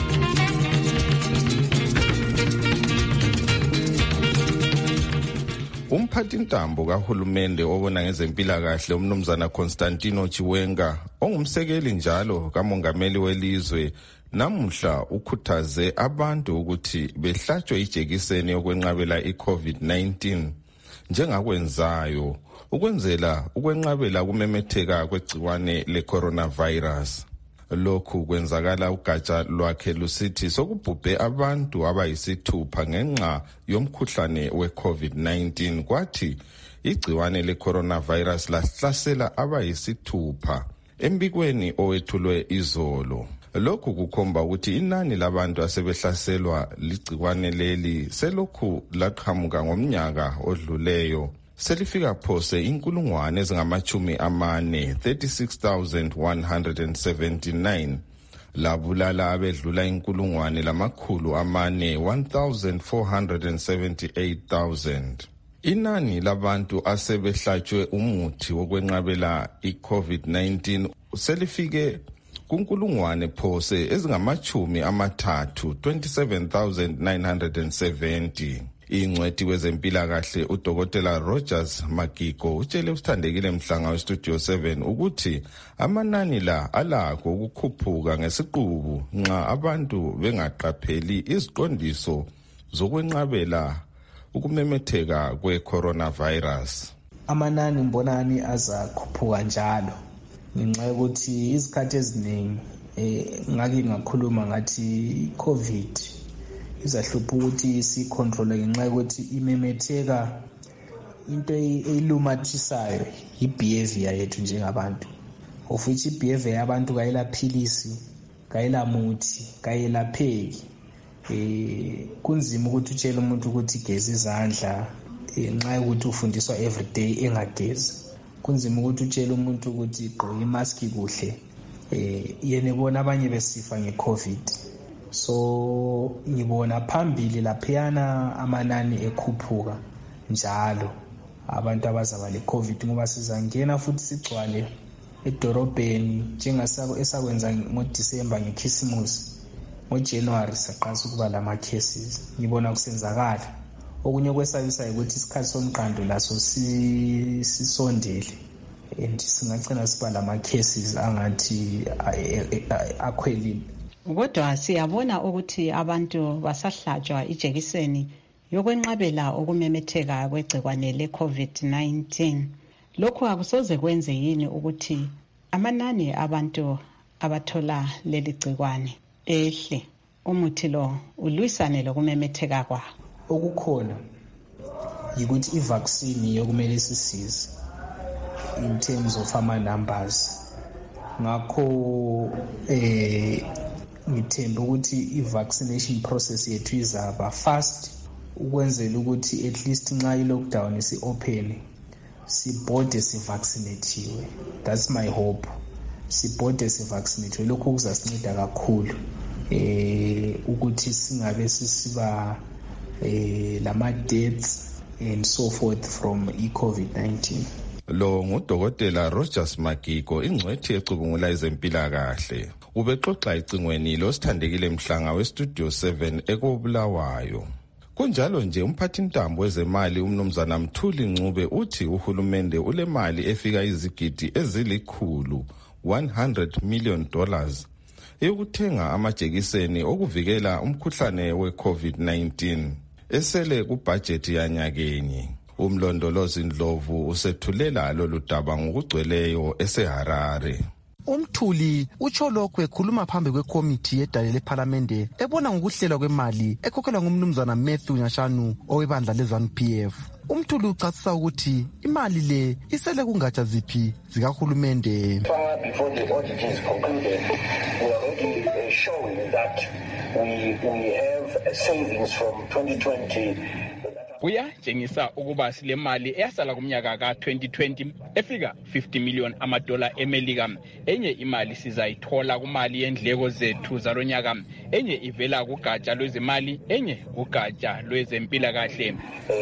Umphathintambo kahulumende obona ngezempilakahle umnumzana Constantino Chiwenga ongumsekeli njalo kamongameli welizwe namuhla ukhuthaze abantu ukuthi behlatshwe ijekiseni yokwenqabela i-COVID nineteen njengakwenzayo ukwenzela ukwenqabela kumemetheka kwegciwane le-coronavirus. Lokhu kwenzakala ugatsha lwakhe lusithi sokubhubhe abantu abayisithupha ngenxa yomkhuhlane we-COVID nineteen, kwathi igciwane le-coronavirus lahlasela abayisithupha embikweni owethulwe izolo. Lokhu kukhomba ukuthi inani labantu asebehlaselwa ligciwane leli selokhu laqhamuka ngomnyaka odluleyo selifika phose inkulungwane ezingamachumi amane thirty-six thousand one hundred seventy-nine, labulala abedlula inkulungwane lamakhulu amane one thousand four hundred seventy-eight thousand. Inani labantu asebehlatshwe umuthi wokwenqabela i-COVID nineteen selifike kunkulungwane phose ezingamachumi amathathu twenty-seven thousand nine hundred seventy. Ingcweti wezempilakahle uDokotela Rogers Magiko utshele usithandekile mhlanga we-Studio seven ukuthi amanani la alakho ukukhuphuka ngesiqubu nxa abantu bengaqapheli iziqondiso zokwenqabela ukumemetheka kwe-coronavirus. Amanani mbonani azakhuphuka njalo ngenxa yokuthi izikhathi eziningi eh ngake ngakhuluma ngathi i-COVID izahlupha ukuthi sicontrole ngenxa yokuthi imemetheka into eyilumathisayo i-behavior yethu njengabantu, of which i-behavior yabantu kayilaphilisi, kayilamuthi, kayilapheki. Eh kunzima ukuthi utshele umuntu ukuthi gezi izandla ngenxa yokuthi ufundiswa everyday engagezi. Kunzima ukuthi utshele umuntu ukuthi gqoka imask kuhle eh yena ebona abanye besifa nge-COVID. So ngibona phambili laphiyana amanani ekhuphuka njalo abantu abazaba le-COVID ngoba sizangena futhi sigcwale edorobheni njengasako esakwenza ngoDisemba ngekhisimusi. NgoJanuary saqalisa ukuba lama cases. Ngibona kusenzakala. Okunye kwesabisa ukuthi isikhathi somqando laso sisondele and singagcina siba lama cases angathi akhwelile. Kodwa siyabona ukuthi abantu basahlatshwa ijekiseni yokwenqabela ukumemetheka kwegciwane le-COVID nineteen. Lokhu akusoze kwenze yini ukuthi amanani abantu abathola leli gciwane ehle, umuthi lo ulwisane lokumemetheka kwawo? Okukhona yikuthi i-vaccine yokumele sisize in terms of ama numbers. Ngakho eh ngithemba ukuthi i-vaccination process yethu izaba fast ukwenzela ukuthi at least nxa i-lockdown isi-open sibhode sivaccinathiwe. That's my hope. Sibhode sivaccinathiwe. Lokho kuzasinceda kakhulu eh ukuthi singabe sisiba eh lama deaths and so forth from i-COVID nineteen. Lo ngudokotela Rogers Magiko, ingcwethi ecubungula ezempilakahle. Ubexoxa icingweni losithandekile Mhlanga westudio seven ekobulawayo. Kunjalo nje umphathintambo wezemali umnumzana Mthuli Ncube uthi uhulumende ulemali efika izigidi ezilikhulu one hundred million dollars eyokuthenga amajekiseni okuvikela umkhuhlane we-COVID nineteen esele kubhajethi yanyakenye. Umlondolozi Ndlovu usethulela lolu daba ngokugcweleyo eseHarare. Umthuli utsho lokho ekhuluma phambi kwekomiti yedale lePhalamende ebona ngokuhlelwa kwemali ekhokhelwa ngumnumzana Matthew Nyashanu owebandla leZANU P F. Umthuli ucacisa ukuthi imali le isele kungatsha ziphi zikahulumende. Before the audit is concluded, we are already uh, showing that we, we have savings from twenty twenty. Kuyatshengisa ukuba sile mali eyasala kumnyaka ka twenty twenty efika fifty million amadola emelika. Enye imali sizayithola kumali yendleko zethu zalonyaka, enye ivela kugatsha lwezemali, enye kugatsha lwezempilakahle.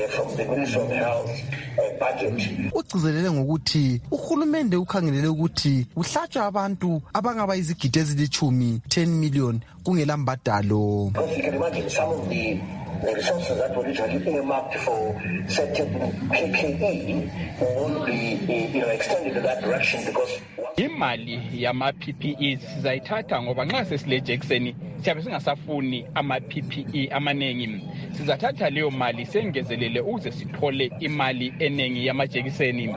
Ugcizelele ngokuthi uhulumende ukhangelele ukuthi uhlatshwa abantu abangaba izigidi ezilithumi ten million kungela mbadalo. The resources that were originally earmarked for certain P P E won't be, you know, extended in that direction because imali yama P P Es sizayithatha ngoba nxa sesile Jackson siyabe singasafuni ama P P E amanengi. Sizathatha leyo mali sengezelele ukuze sithole imali enengi yamajekiseni.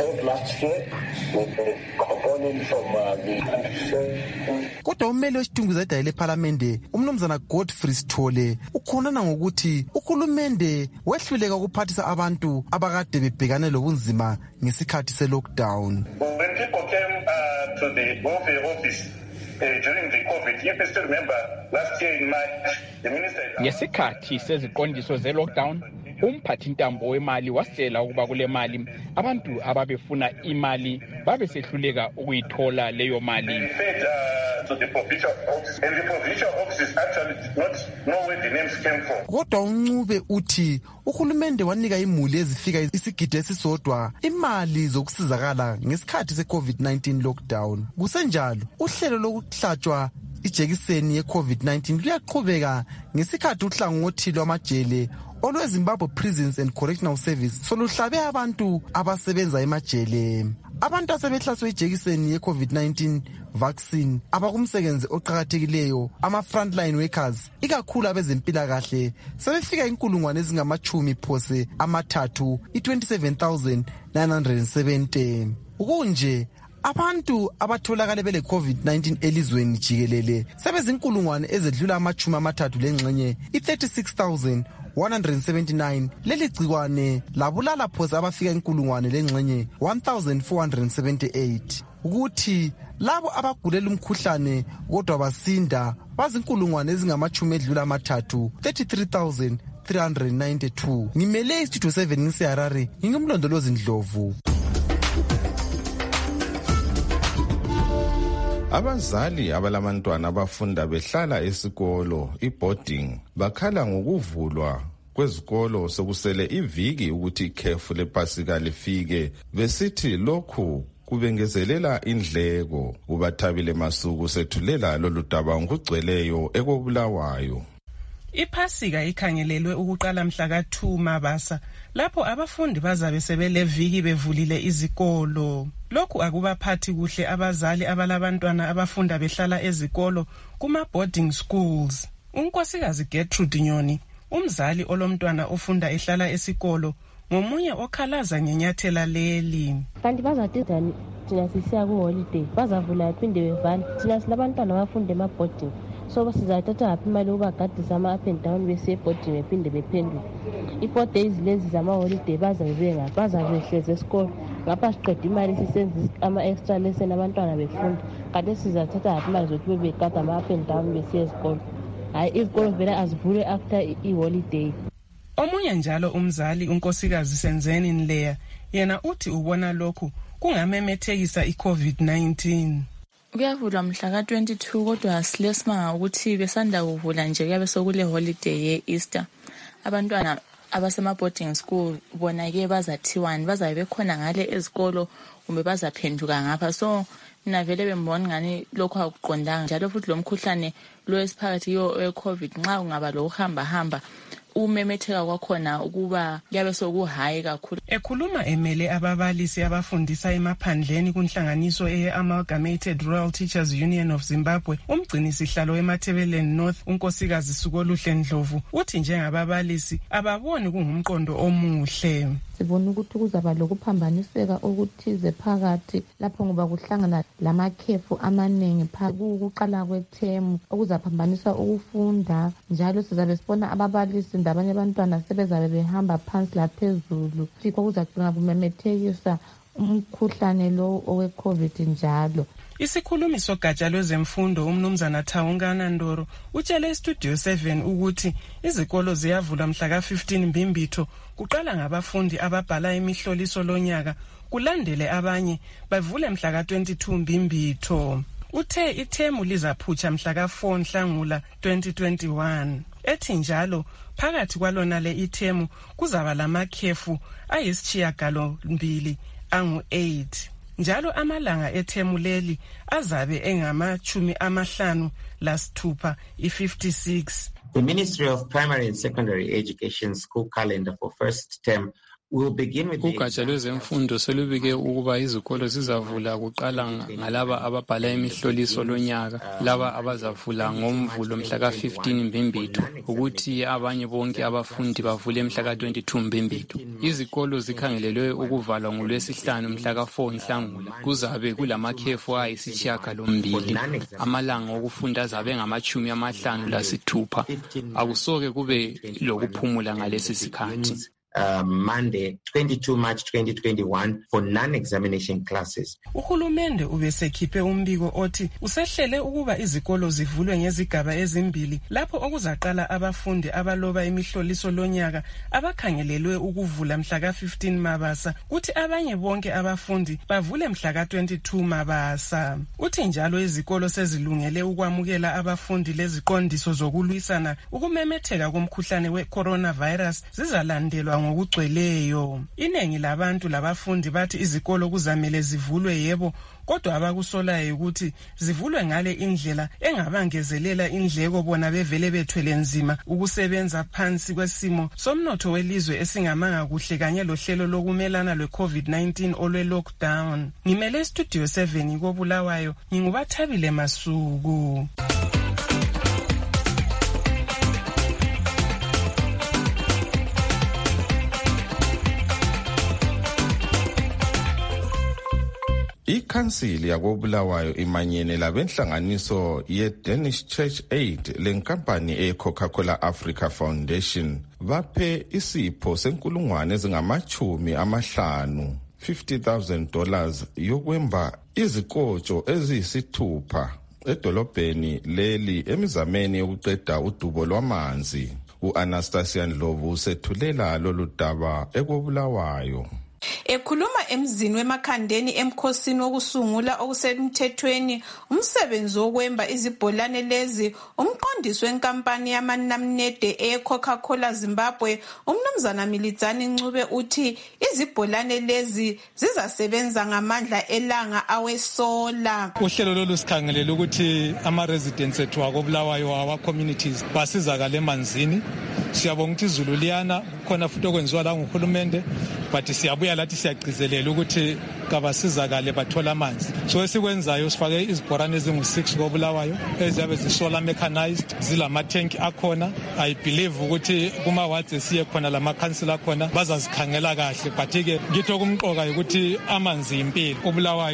Kodwa ummeli wesitungu zedale lePhalamende umnumzana Godfrey Sithole ukhonana ngokuthi uhulumende wehluleka ukuphathisa abantu abakade bebhekane lobunzima ngesikhathi se-lockdown. When people came uh, to the welfare office uh, during the COVID, if you still remember last year in March, the minister... Ngesikhathi seziqondiso ze-lockdown, umphathintambo wemali wasitshela ukuba kule mali abantu ababefuna imali babe sehluleka ukuyithola leyo mali. In fact, uh, to the provincial office, and the provincial offices actually did not know where the names came from. Kodwa uNcube uthi uhulumende wanika imuli ezifika isigidi esisodwa imali zokusizakala ngesikhathi se-COVID nineteen lockdown. Kusenjalo uhlelo lokuhlatshwa ijekiseni ye-COVID nineteen luyaqhubeka ngesikhathi uhlangothi lwamajele olweZimbabwe Prisons and Correctional Service soluhlabe abantu abasebenza emajele. Abantu asebehlaswe ijekiseni ye-COVID nineteen vaccine abakumsebenzi oqhakathekileyo ama frontline workers ikakhulu abezempilakahle sebefika inkulungwane ezingamachumi phose amathathu i-twenty-seven thousand nine hundred seventy. Ukunje abantu abatholakale bele COVID nineteen elizweni jikelele sebezinkulungwane ezedlula amachumi amathathu lengxenye i-thirty-six thousand one hundred seventy-nine. Leli gcikwane labulala phose abafika inkulungwane lengxenye one thousand four hundred seventy-eight. Ukuthi labo abagulela umkhuhlane kodwa basinda bazinkulungwane ezingamachumi edlula amathathu thirty-three thousand three hundred ninety-two. Ngimele istudio seven ngiseHarare, ngingumlondolozi Ndlovu. Abazali abalamantwana abafunda behlala esikolo i-boarding bakhala ngokuvulwa kwezikolo sokusele iviki ukuthi ikhefu lePasika lifike, besithi lokhu kubengezelela indleko. Ubathabile Masuku sethulela lolu daba ngokugcweleyo ekobulawayo. IPasika ikhangelelwe ukuqala mhla ka two Mabasa lapho abafundi bazabe sebeleviki bevulile izikolo. Lokhu akubaphathi kuhle abazali abalabantwana abafunda behlala ezikolo kuma boarding schools. Unkosikazi Gertrude Nyoni, umzali olomntwana ofunda ehlala esikolo, ngomunye okhalaza ngenyathela leli. Kanti bazathi thina sisiya ku holiday bazavula phinde bevale, thina silabantwana abafunda ema boarding so sizathatha ngaphi imali yokubagadisa ama-up and down besiye ebhodini bephinde bephenduke. I-four days lezi zama-holiday bazabe bengaphi, bazabe behlezi esikolo ngapha siqeda imali sisenza ama-extra lesson abantwana befunda, kanti sizathatha ngaphi imali zokuthi bebegada ama-up and down besiye esikolo. Hayi, izikolo vele azivule after i-holiday. Omunye njalo umzali unkosikazi Senzeni Nleya yena uthi ubona lokhu kungamemethekisa i-COVID nineteen. Kuyavulwa mhla ka twenty-two kodwa silesimanga ukuthi besanda kuvula nje kuyabe sokule holiday ye-Easter. Abantwana abasema boarding school bona ke bazathiwani bazabe bekhona ngale ezikolo kumbe bazaphenduka ngapha, so mina vele bembona ngani lokho akuqondanga njalo futhi lo mkhuhlane lo esiphakathi yo we-COVID nxa ungaba lo uhamba hamba umemetheka kwakhona ukuba yabe sokuhayi kakhulu. Ekhuluma emele ababalisi abafundisa emaphandleni kunhlanganiso ye-Amalgamated Rural Teachers Union of Zimbabwe, umgcini sihlalo eMathebeleni North unkosikazi Sukoluhle Ndlovu uthi njengababalisi ababoni kungumqondo omuhle. Sibona ukuthi kuzaba lokuphambaniseka okuthize phakathi lapho ngoba kuhlangana lamakhefu amaningi ukuqala kwethemu okuzaphambanisa ukufunda, njalo sizabe sibona ababalisi ndabanye abantwana sebezabe behamba phansi laphezulu, sikho kuzagcina kumemethekisa umkhuhlane lo owe-COVID njalo. Isikhulumi sogatsha lwezemfundo umnumzana Thawungana Ndoro utshele iStudio seven ukuthi izikolo ziyavulwa mhla ka fifteen Mbimbitho, kuqala ngabafundi ababhala imihloliso lonyaka, kulandele abanye bavule mhla ka twenty-two Mbimbitho. Uthe ithemu lizaphutsha mhla ka four Nhlangula twenty twenty-one. Ethi njalo phakathi kwalona le ithemu kuzaba lamakhefu ayisishiyagalo mbili angu eight. Njalo amalanga ethemu leli azabe engamachumi amahlanu lasithupha i-fifty-six. The Ministry of Primary and Secondary Education school calendar for first term will begin with ugatsha lwezemfundo selubike ukuba izikolo zizavula kuqala ngalaba ababhala imihloliso lonyaka, laba abazavula ngomvulo mhla ka fifteen Mbimbitho, ukuthi abanye bonke abafundi bavule mhla ka twenty-two Mbimbitho. Izikolo zikhangelelwe ukuvalwa ngolwesihlanu mhla ka four Nhlangula. Kuzabe kulamakhefu ayisishiyagalombili. Amalanga okufunda azabe ngamachumi amahlanu lasithupha. Akusoke kube lokuphumula ngalesi sikhathi. Uh, Monday, twenty-two March twenty twenty-one for non-examination classes. Uhulumende ubesekhiphe umbiko othi usehlele ukuba izikolo zivulwe ngezigaba ezimbili lapho okuzaqala abafundi abaloba imihloliso lonyaka abakhangelelwe ukuvula mhla ka fifteen Mabasa, kuthi abanye bonke abafundi bavule mhla ka twenty-two Mabasa. Uthi njalo izikolo sezilungele ukwamukela abafundi leziqondiso zokulwisana ukumemetheka komkhuhlane we-coronavirus zizalandelwa ngokugcweleyo. Inengi labantu labafundi bathi izikolo kuzamele zivulwe yebo, kodwa abakusolayo ukuthi zivulwe ngale indlela engabangezelela indleko bona bevele bethwele nzima ukusebenza phansi kwesimo somnotho welizwe esingamanga kuhle kanye lohlelo lokumelana lwe-COVID nineteen olwe lockdown. Ngimele Studio seven koBulawayo, ngingubathabile Masuku. Ikhansili yakoBulawayo imanyene labenhlanganiso ye-Danish Church Aid lenkampani e-Coca-Cola Africa Foundation baphe isipho senkulungwane ezingamachumi amahlanu fifty thousand dollars yokwemba izikotsho eziyisithupha edolobheni leli emizameni yokuqeda udubo lwamanzi. U-Anastasia Ndlovu usethulela lolu daba ekoBulawayo. Ekhuluma emzini wemakhandeni emkhosini wokusungula okusemthethweni umsebenzi wokwemba izibholane lezi, umqondisi wenkampani yamanamnede e-Coca-Cola Zimbabwe umnumzana Milizani Ncube uthi izibholane lezi zizasebenza ngamandla elanga awesola. Uhlelo lolu sikhangelele ukuthi ama-residents ethu akoBulawayo awa communities basizakale emanzini. Siyabonga ukuthi izulu liyana, khona futhi okwenziwa la nguhulumende, but siyabuya lathi siyagcizelela ukuthi kabasizakale bathola amanzi. So esikwenzayo sifake izibhorane ezingu six koBulawayo eziyabe zisolar mechanized, zilamatanki akhona. I believe ukuthi kuma wards esiye khona lamakhansila akhona bazazikhangela kahle, but ke ngitho kumqoka ukuthi amanzi impilo. koBulawayo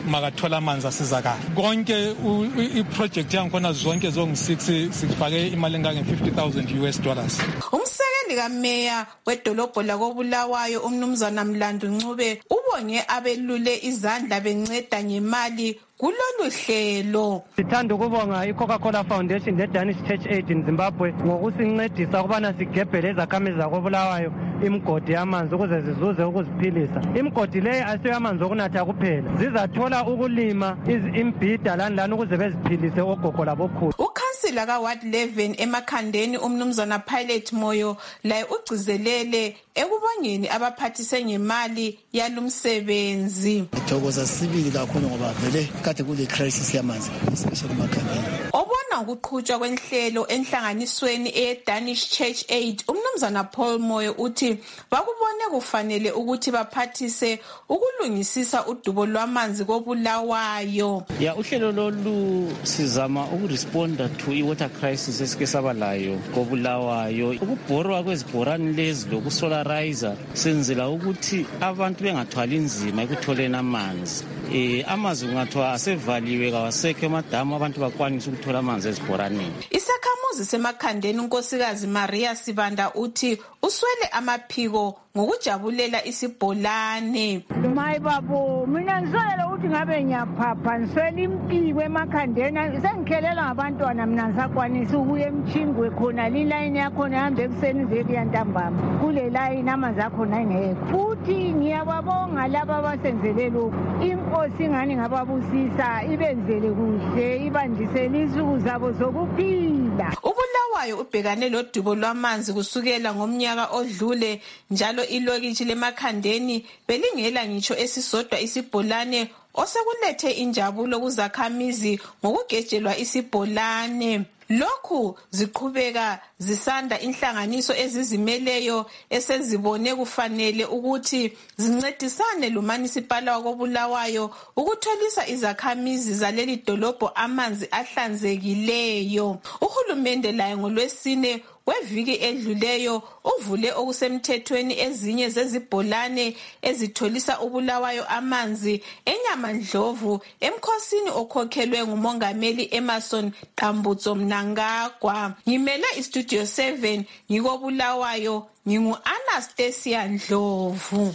makathola amanzi asizakala. Konke i-project yangikhona zonke zongu-six sifake imali engange-fifty thousand U S dollars. Umsekeli kameya wedolobho lakobulawayo umnumzana Mlandu Ncube ubonge abelule izandla benceda ngemali kulolu hlelo. Sithanda ukubonga i-Coca-Cola Foundation le-Danish Church Aid in Zimbabwe ngokusincedisa ukubana sigebhele izakhamizi zakobulawayo imigodi yamanzi ukuze zizuze ukuziphilisa. Imigodi leyo asiyo yamanzi okunatha kuphela, zizathola ukulima imbhida lani lani ukuze beziphilise ogogo labokhulu. Ukhansila ka-Ward eleven emakhandeni umnumzana Pilate Moyo laye ugcizelele ekubongeni abaphathise ngemali yalumsebenzi. Thokoza sibili kakhulu ngoba vele kade kule crisis yamanzi especially emakhandeni. Obona ukuqhutshwa kwenhlelo enhlanganisweni e-Danish Church Aid umnumzana Paul Moyo uthi bakubone kufanele ukuthi baphathise ukulungisisa udubo lwamanzi kobulawayo. Ya uhlelo lolu sizama ukuresponda to i-water crisis esike saba layo kobulawayo. Ukubhorwa kwezibhorani lezi lokusolarizer senzela ukuthi abantu bengathwali nzima ekutholeni amanzi. Eh amazwi kungathiwa asevaliwe kawasekho emadamu abantu bakwanisa ukuthola amanzi ezibhoraneni. Isakhamuzi semakhandeni unkosikazi Maria Sibanda uthi uswele amaphiko ngokujabulela isibholane. Mayi babo mina ngisolela ukuthi ngabe ngiyaphapha ngiswele impiko emakhandeni sengikhelela ngabantwana mina ngisakwanisa ukuya emchingwe khona lilayini yakhona ihambe ekuseni veki yantambama kule layini amanzi akhona engekho. Futhi ngiyababonga laba abasenzele lokhu. Inkosi ngani ngababusisa ibenzele kuhle ibandisele insuku zabo zokuphila. Ubulawayo ubhekane lodubo lwamanzi kusukela ngomnyaka odlule njalo ilokitshi lemakhandeni belingela ngitsho esisodwa isibholane osekulethe injabulo kuzakhamizi ngokugejelwa isibholane. Lokhu ziqhubeka zisanda inhlanganiso ezizimeleyo esezibone kufanele ukuthi zincedisane lomunisipala wakobulawayo ukutholisa izakhamizi zaleli dolobho amanzi ahlanzekileyo. Uhulumende laye ngolwesine weviki edluleyo uvule okusemthethweni ezinye zezibholane ezitholisa ubulawayo amanzi eNyamandlovu emkhosini okhokhelwe ngumongameli Emerson Qambutso Mnangagwa. Ngimele istudio seven ngikobulawayo ngingu Anastasia Ndlovu.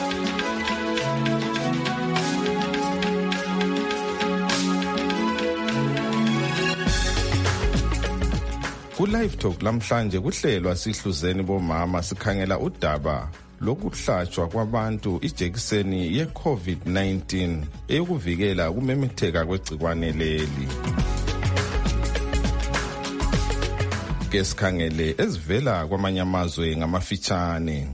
Ku-Live Talk lamhlanje kuhlelwa sihluzeni bomama sikhangela udaba lokuhlatshwa kwabantu ijekiseni ye-COVID nineteen eyokuvikela ukumemetheka kwegcikwane leli. Ke sikhangele ezivela kwamanye amazwe ngamafitshane.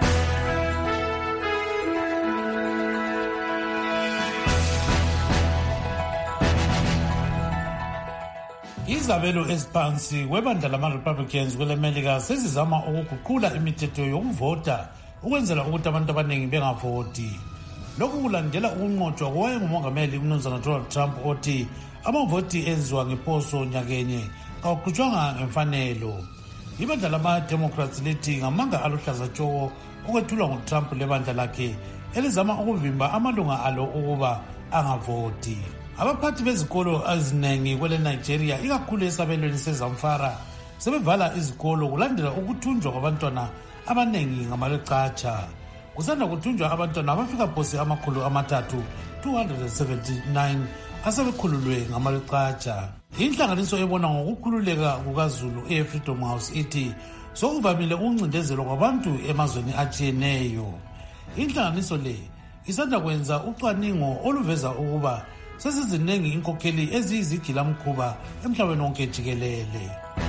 Izabelo eziphansi kwebandla lama-Republicans kwelemelika sezizama ukuguqula imithetho yokuvota ukwenzela ukuthi abantu abaningi bengavoti. Lokhu kulandela ukunqotshwa kowayengumongameli umnumzana Donald Trump othi amavoti enziwa ngeposo nyakenye kawaqhutshwanga ngemfanelo. Ibandla lama-Democrats lithi ngamanga aluhlaza tshoko okwethulwa nguTrump lebandla lakhe elizama ukuvimba amalunga alo ukuba angavoti. Abaphathi bezikolo eziningi kwele Nigeria ikakhulu esabelweni seZamfara sebevala izikolo kulandela ukuthunjwa kwabantwana abaningi ngamalecatsha. Kusanda kuthunjwa abantwana abafika phose amakhulu amathathu two hundred seventy-nine asebekhululwe ngamalecatsha. Inhlanganiso ebona ngokukhululeka kukaZulu eFreedom House ithi sokuvamile ukuncindezelwa kwabantu emazweni atshiyeneyo. Inhlanganiso le isanda kwenza ucwaningo oluveza ukuba sesiziningi inkokheli eziyizigilamkhuba emhlabeni wonke jikelele.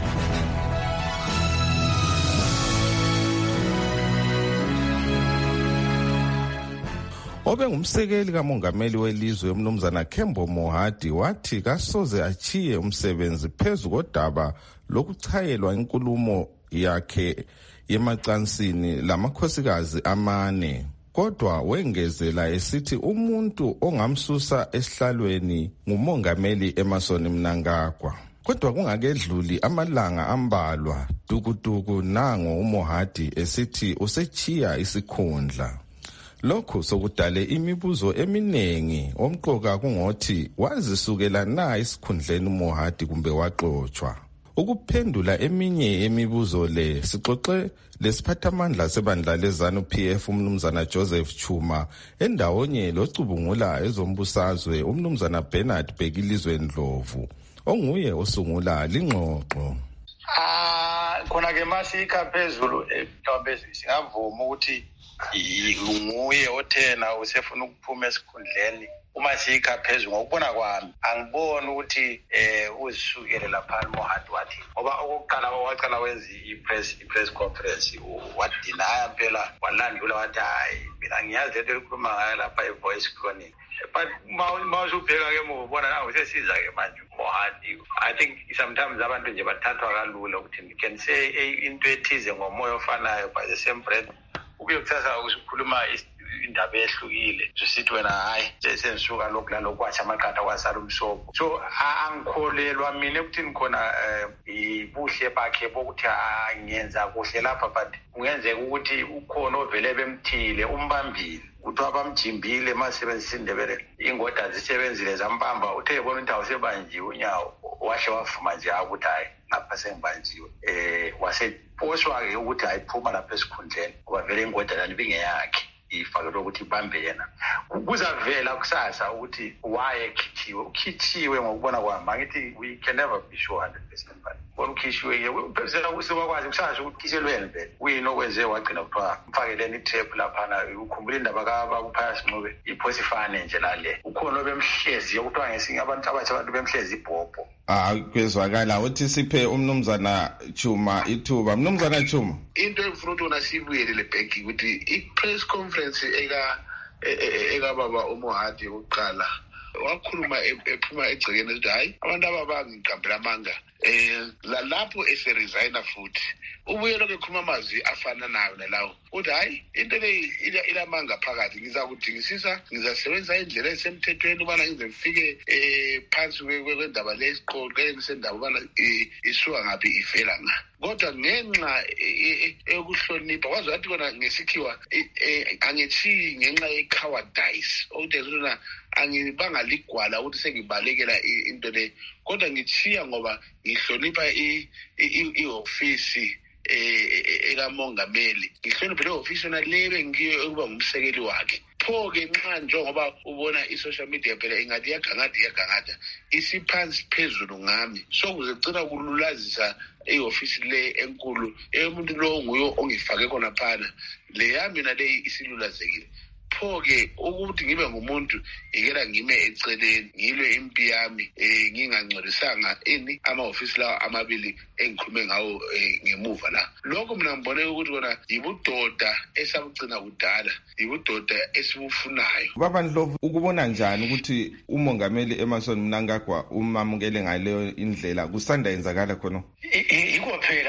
Obe ngumsekeli kamongameli welizwe umnumzana Kembo Mohadi wathi kasoze achiye umsebenzi phezu kodaba lokuchayelwa inkulumo yakhe yemacansini lamakhosikazi amane. Kodwa wengezela esithi umuntu ongamsusa esihlalweni ngumongameli Emerson Mnangagwa. Kodwa kungakedluli amalanga ambalwa dukuduku nango uMohadi esithi usechiya isikhundla. lokhu sokudale imibuzo eminingi omqoka kungothi wazisukela na isikhundleni uMohadi kumbe waxoxwa. Ukuphendula eminye yemibuzo le sixoxe lesiphathamandla sebandla lezanu P F umnumzana Joseph Chuma endawonye locubungula ezombusazwe umnumzana Bernard Bhekilizwe Ndlovu onguye osungula lingxoxo. Ah khona ke masika phezulu mhlawumbe singavuma ukuthi nguye othena usefuna ukuphuma esikhundleni uma sika phezulu ngokubona kwami angiboni ukuthi eh uzisukele lapha uMohadi wathi ngoba okokuqala waqala wenza i-press i-press conference wadinaya phela walandula wathi hayi mina ngiyazi into elikhuluma ngayo lapha e-voice chronic but mawusubheka ke mubona nawe sesiza ke manje Mohathi. I think sometimes abantu nje bathathwa kalula ukuthi you can say into ethize ngomoya ofanayo by the same breath ukuyokuthatha ukukhuluma indaba ehlukile sithi wena hayi sesisuka lokula lokwathi amaqatha kwasala umsobho. So angikholelwa mina ekuthini khona ibuhle bakhe bokuthi angenza kuhle lapha but kungenzeka ukuthi ukhona ovele bemthile umbambile kuthiwa bamjimbile masebenzisa indebele ingoda zisebenzile zambamba uthe bona into awusebanjiwe unyawo wahle wafuma nje ukuthi hayi lapha sengibanjiwe eh waseposwa-ke ukuthi ayiphuma lapha esikhundleni ngoba vele ingoda lani bingeyakhe ifakelo ukuthi ibambe yena kuzavela kusasa ukuthi why ekhithiwe ukhithiwe ngokubona kwami angithi we can never be sure one hundred percent but bona ukhishwe ke uphezela usebakwazi kusasa ukuthi ukhishelweni vele uyini okwenze wagcina kuthiwa mfakeleni i-trap laphana ukhumbula indaba kabakuphaya Sinxube iphosifane nje lale ukhona obemhlezi okuthiwa ngesinye abantu abathi abantu bemhlezi ibhobho. Ah kwezwakala uthi siphe umnumzana Chuma ithuba. Mnumzana Chuma into efuna ukuthi ona sibuyele le bheki ukuthi i-press conference eka eka baba uMohadi oqala wakhuluma ephuma egcekeni ukuthi hayi abantu ababangiqambela amanga eh lapho eseresigna futhi ubuye lokho ekhuluma amazwi afana nayo nalawo uthi hayi into le ilamanga phakathi ngizakudingisisa ngizasebenza indlela esemthethweni ubana ngize ngifike eh phansi kwendaba lesiqoqeni sendaba ubana isuka ngapi ivela nga kodwa ngenxa ekuhlonipha wazi wathi kona ngesikhiwa angithi ngenxa ye-cowardice ukuthi zona angibangaligwala ukuthi sengibalekela into le kodwa ngithiya ngoba ngihlonipha i-ofisi ekamongameli ngihloniphe le ofisi yona lebe ngiyo ukuba ngumsekeli wakhe pho-ke nxa njengoba ubona i-social media phela ingathi iyagangada iyagangada isiphansi phezulu ngami so kuze gcina kululazisa i-ofisi le enkulu eyomuntu lo nguyo ongifake khona phana le yami na le isilulazekile pho-ke ukuthi ngibe ngumuntu ikela ngime eceleni ngilwe impi yami um ngingangcolisanga ini ama-ofisi lawo amabili engikhulume ngawo ngemuva la lokho mina ngibone ukuthi kona yibudoda esabugcina kudala yibudoda esibufunayo. Baba Ndlovu ukubona njani ukuthi umongameli Emmerson Mnangagwa umamukele ngaleyo indlela kusanda yenzakala khona? Yikho phela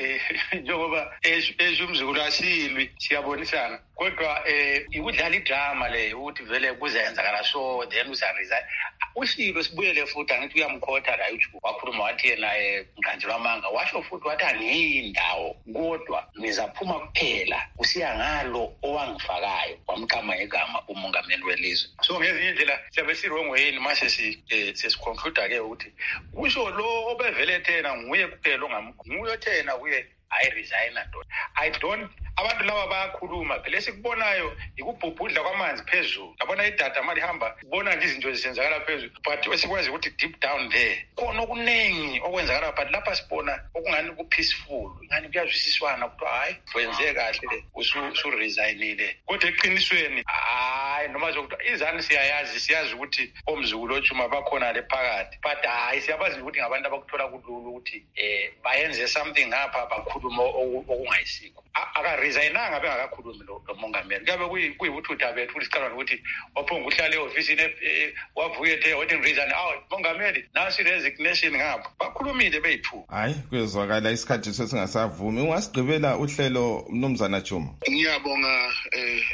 njengoba esumzukulu asilwi siyabonisana kodwa ikudlala idrama le ukuthi vele kuzenzakala so then usaresign uSilo sibuyele futhi angithi uyamkhotha la uthi wakhuluma wathi yena Mqanjelo Amanga washo futhi wathi angiyindawo kodwa ngizaphuma kuphela usiya ngalo owangifakayo wamqama igama umongameli welizwe. So ngezinye indlela siyabe sirongweni mase si sesiconclude ke ukuthi kusho lo obevele thena nguye kuphela ongamuyo thena kuye I resign ndoda. I don't abantu laba bayakhuluma phela esikubonayo ikubhubhudla kwamanzi phezulu yabona idata mali hamba ubona nje izinto zisenzakala phezulu but wesikwazi ukuthi deep down there khona okuningi okwenzakala but lapha sibona okungani ku peaceful ngani kuyazwisiswana ukuthi hayi wenze kahle le usu resignile kodwa eqinisweni hayi noma zokuthi izani siyayazi siyazi ukuthi omzukulu oJuma bakhona le phakathi but hayi siyabazi ukuthi ngabantu abakuthola kululu ukuthi eh bayenze something ngapha bakhuluma okungayisikho aka resignanga bengakakhulumi lo mongameli kabe kuyibuthutha bethu ukuthi sicala ukuthi waphonga uhlale eofisini wavuye ethe wathi resign awu mongameli nasi resignation ngapha bakhulumile beyithu. Hayi kwezwakala isikhathi sesingasavumi ungasigqibela uhlelo mnumzana Chuma. Ngiyabonga eh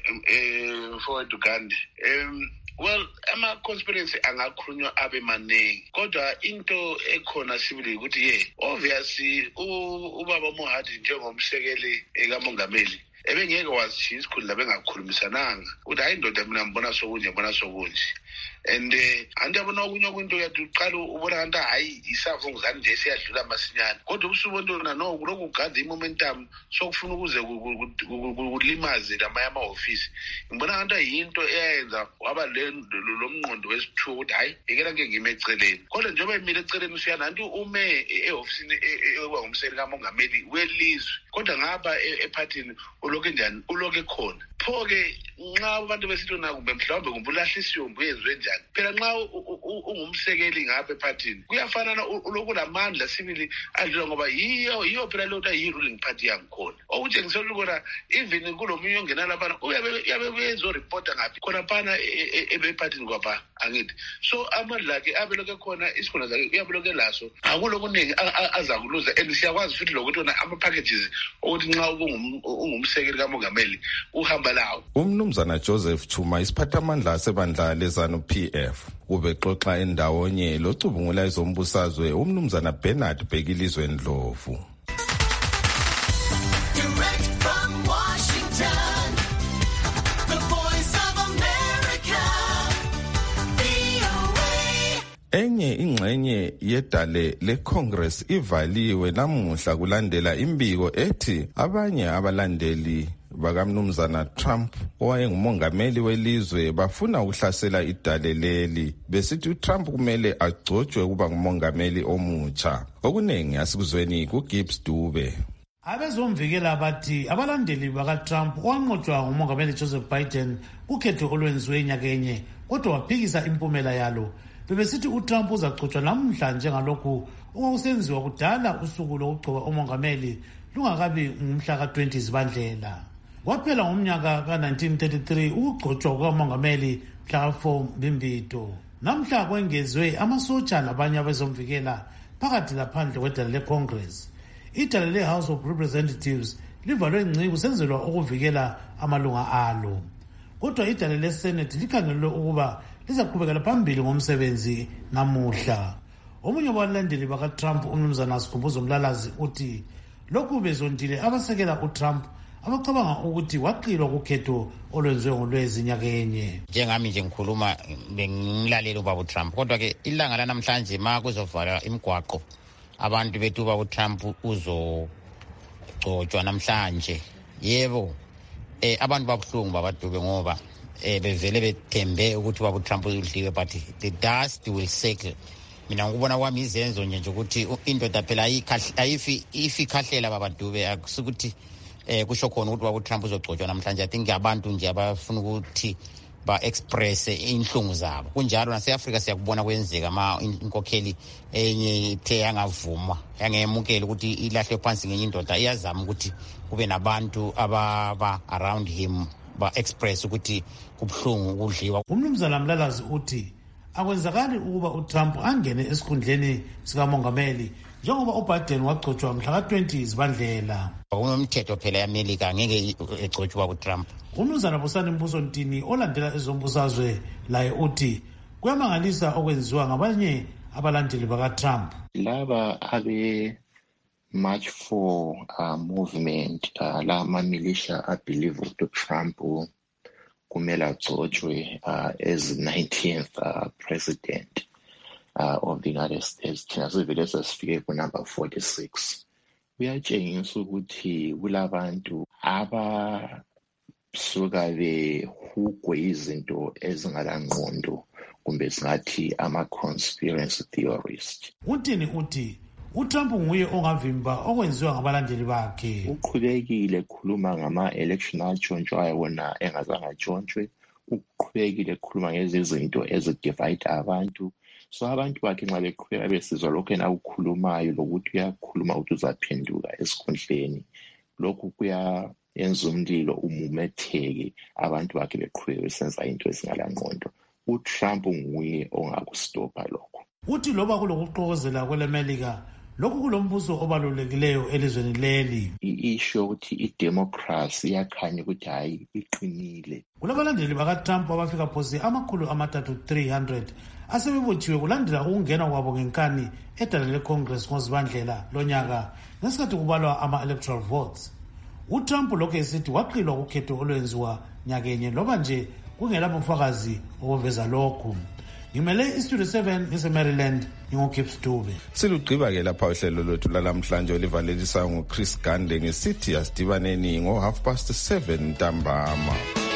eh mfowethu Gandhi. em Well, ama-conspiracy angakhulunywa abe maningi kodwa into ekhona sibili ukuthi ye obviously ubaba Mohadi njengomsekeli kamongameli ebengeke wazishiya isikhundla bengakhulumisananga ukuthi hayi indoda mina ngibona sokunje ngibona sokunje. And anti yabona okunye okunto yathi uqala ubona kanti hayi isavunguzane nje siyadlula masinyane kodwa ubusubona no lokhu ugada imomentum sokufuna ukuze kulimaze lama yama-ofisi. Ngibona kanti yinto eyenza waba lo mngqondo wesithuko ukuthi hayi yekela ngeke ngime eceleni kodwa njengoba emile eceleni usiyana anti ume e-ofisini ekuba ngumseli kamongameli welizwe kodwa ngapha ephathini uloke njani uloke khona. Pho-ke nxa abantu besithi nakumbe mhlawumbe kumbulahla isiyombo yenziwe njani phela nxa ungumsekeli ngapha ephathini kuyafanana uloku lamandla sibili adlula ngoba yiyo yiyo phela leyo yi-ruling party yangikhona okutshengisela ukubona even kulo munye ongena laphana uyabe uyenzo-reporta ngaphi khona phana ebephathini kwapha angithi. So amandla akhe abeloke khona isikhona zakhe uyabeloke laso akulokuningi azakuluza and siyakwazi futhi lokuthi wona ama-packages ukuthi nxa ungumsekeli kamongameli uhamba lawo. Umnumzana Joseph Chuma isiphathamandla asebandla lezanu P F ubexoxa endawonye locubungula ezombusazwe umnumzana Bernard Bhekilizwe Ndlovu. Enye ingxenye yedale leCongress ivaliwe namuhla kulandela imbiko ethi abanye abalandeli bakamnumzana Trump owayengumongameli welizwe bafuna ukuhlasela idale leli besithi uTrump kumele agcotshwe kuba ngumongameli omutsha. Okuningi asikuzweni kuGibbs Dube. Abezomvikela bathi abalandeli bakaTrump owanqotshwa ngumongameli Joseph Biden kukhetho olwenziwe nyakenye kodwa waphikisa impumela yalo. Bebesithi uTrump uzagcotshwa namhla njengalokhu okwakusenziwa kudala usuku lokugcoba umongameli lungakabi ngumhla ka-twenty Zibandlela. Kwaphela ngomnyaka ka-nineteen thirty-three ukugcotshwa kukamongameli mhla ka-four Mbimbito. Namhla kwengezwe amasotsha labanye abezomvikela phakathi laphandle kwedala leCongress. Idala le-House of Representatives livalwe ngci kusenzelwa ukuvikela amalunga alo. Kodwa idala le-Senate likhangelwe ukuba lizaqhubekela phambili ngomsebenzi namuhla. Omunye wabalandeli bakaTrump umnumzana Sikhumbuzo Mlalazi uthi lokhu bezondile abasekela uTrump abacabanga ukuthi waqilwa kukhetho olwenziwe ngolwezi nyakenye. Njengami nje ngikhuluma bengilalela ubaba uTrump kodwa ke ilanga lanamhlanje ma kuzovala imigwaqo abantu bethu ubaba uTrump uzogcotshwa namhlanje. Yebo eh abantu babuhlungu babadube ngoba eh bevele bethembe ukuthi ubaba uTrump udliwe but the dust will settle. Mina ngikubona kwami izenzo nje nje ukuthi indoda phela ayifi ifikhahlela babadube akusukuthi eh kusho khona ukuthi ubaba uTrump uzogcotshwa namhlanje. I think abantu nje abafuna ukuthi ba express inhlungu zabo. Kunjalo naseAfrika siyakubona kwenzeka ama inkokheli enye ithe yangavuma yangemukela ukuthi ilahle phansi ngenye indoda iyazama ukuthi kube nabantu ababa around him ba express ukuthi kubhlungu ukudliwa. Umnumzana Mlalazi uthi akwenzakali ukuba uTrump angene esikhundleni sikamongameli njengoba uBiden wagcotshwa mhla ka-twenty Zibandlela. Unomthetho phela eAmerica ngeke egcotshwa uTrump. Umnumzana Busani Mbuso Ntini olandela ezombusazwe laye uthi kuyamangalisa okwenziwa ngabanye abalandeli bakaTrump. Laba abe March for uh, movement uh, la ma-militia abelieve ukuthi uTrump kumele agcotshwe uh, as nineteenth uh, president uh, of the United States. Thina sivele sesifike kunumber forty-six. Kuyatshengisa ukuthi kulabantu abasuka behugwe izinto ezingalangqondo kumbe singathi ama-conspiracy theorist. Uthini uthi uTrump nguye ongavimba okwenziwa ngabalandeli bakhe. Uqhubekile khuluma ngama-election atshontshwayo wona engazange atshontshe. Uqhubekile khuluma ngezizinto ezidivide abantu. So abantu bakhe nxa beqhubeka besizwa lokhu yena akukhulumayo lokuthi uyakhuluma ukuthi uzaphenduka esikhundleni, lokhu kuyayenza umlilo umumetheke abantu bakhe beqhubeka besenza into ezingalangqondo. uTrump nguye ongakustopa lokho. Uthi loba kulokuxokozela kwelemelika lokhu kulombuso obalulekileyo elizweni leli. I-issue ukuthi i-democracy iyakhanya ukuthi hayi iqinile. Kulabalandeli bakaTrump abafika phose amakhulu amathathu three hundred asebebotshiwe kulandela ukungena kwabo ngenkani edala leCongress ngoZibandlela lonyaka ngesikhathi kubalwa ama-electoral votes. uTrump lokhu esithi waqilwa kukhetho olwenziwa nyakenye loba nje kungela bufakazi obuveza lokhu. Ngimele iStudio seven eseMaryland, ngingokhips Dube. Silugqiba ke lapha uhlelo lwethu lalamhlanje olivalelisa nguChris Gande ngesithi asidibaneni ngo half past seven ntambama.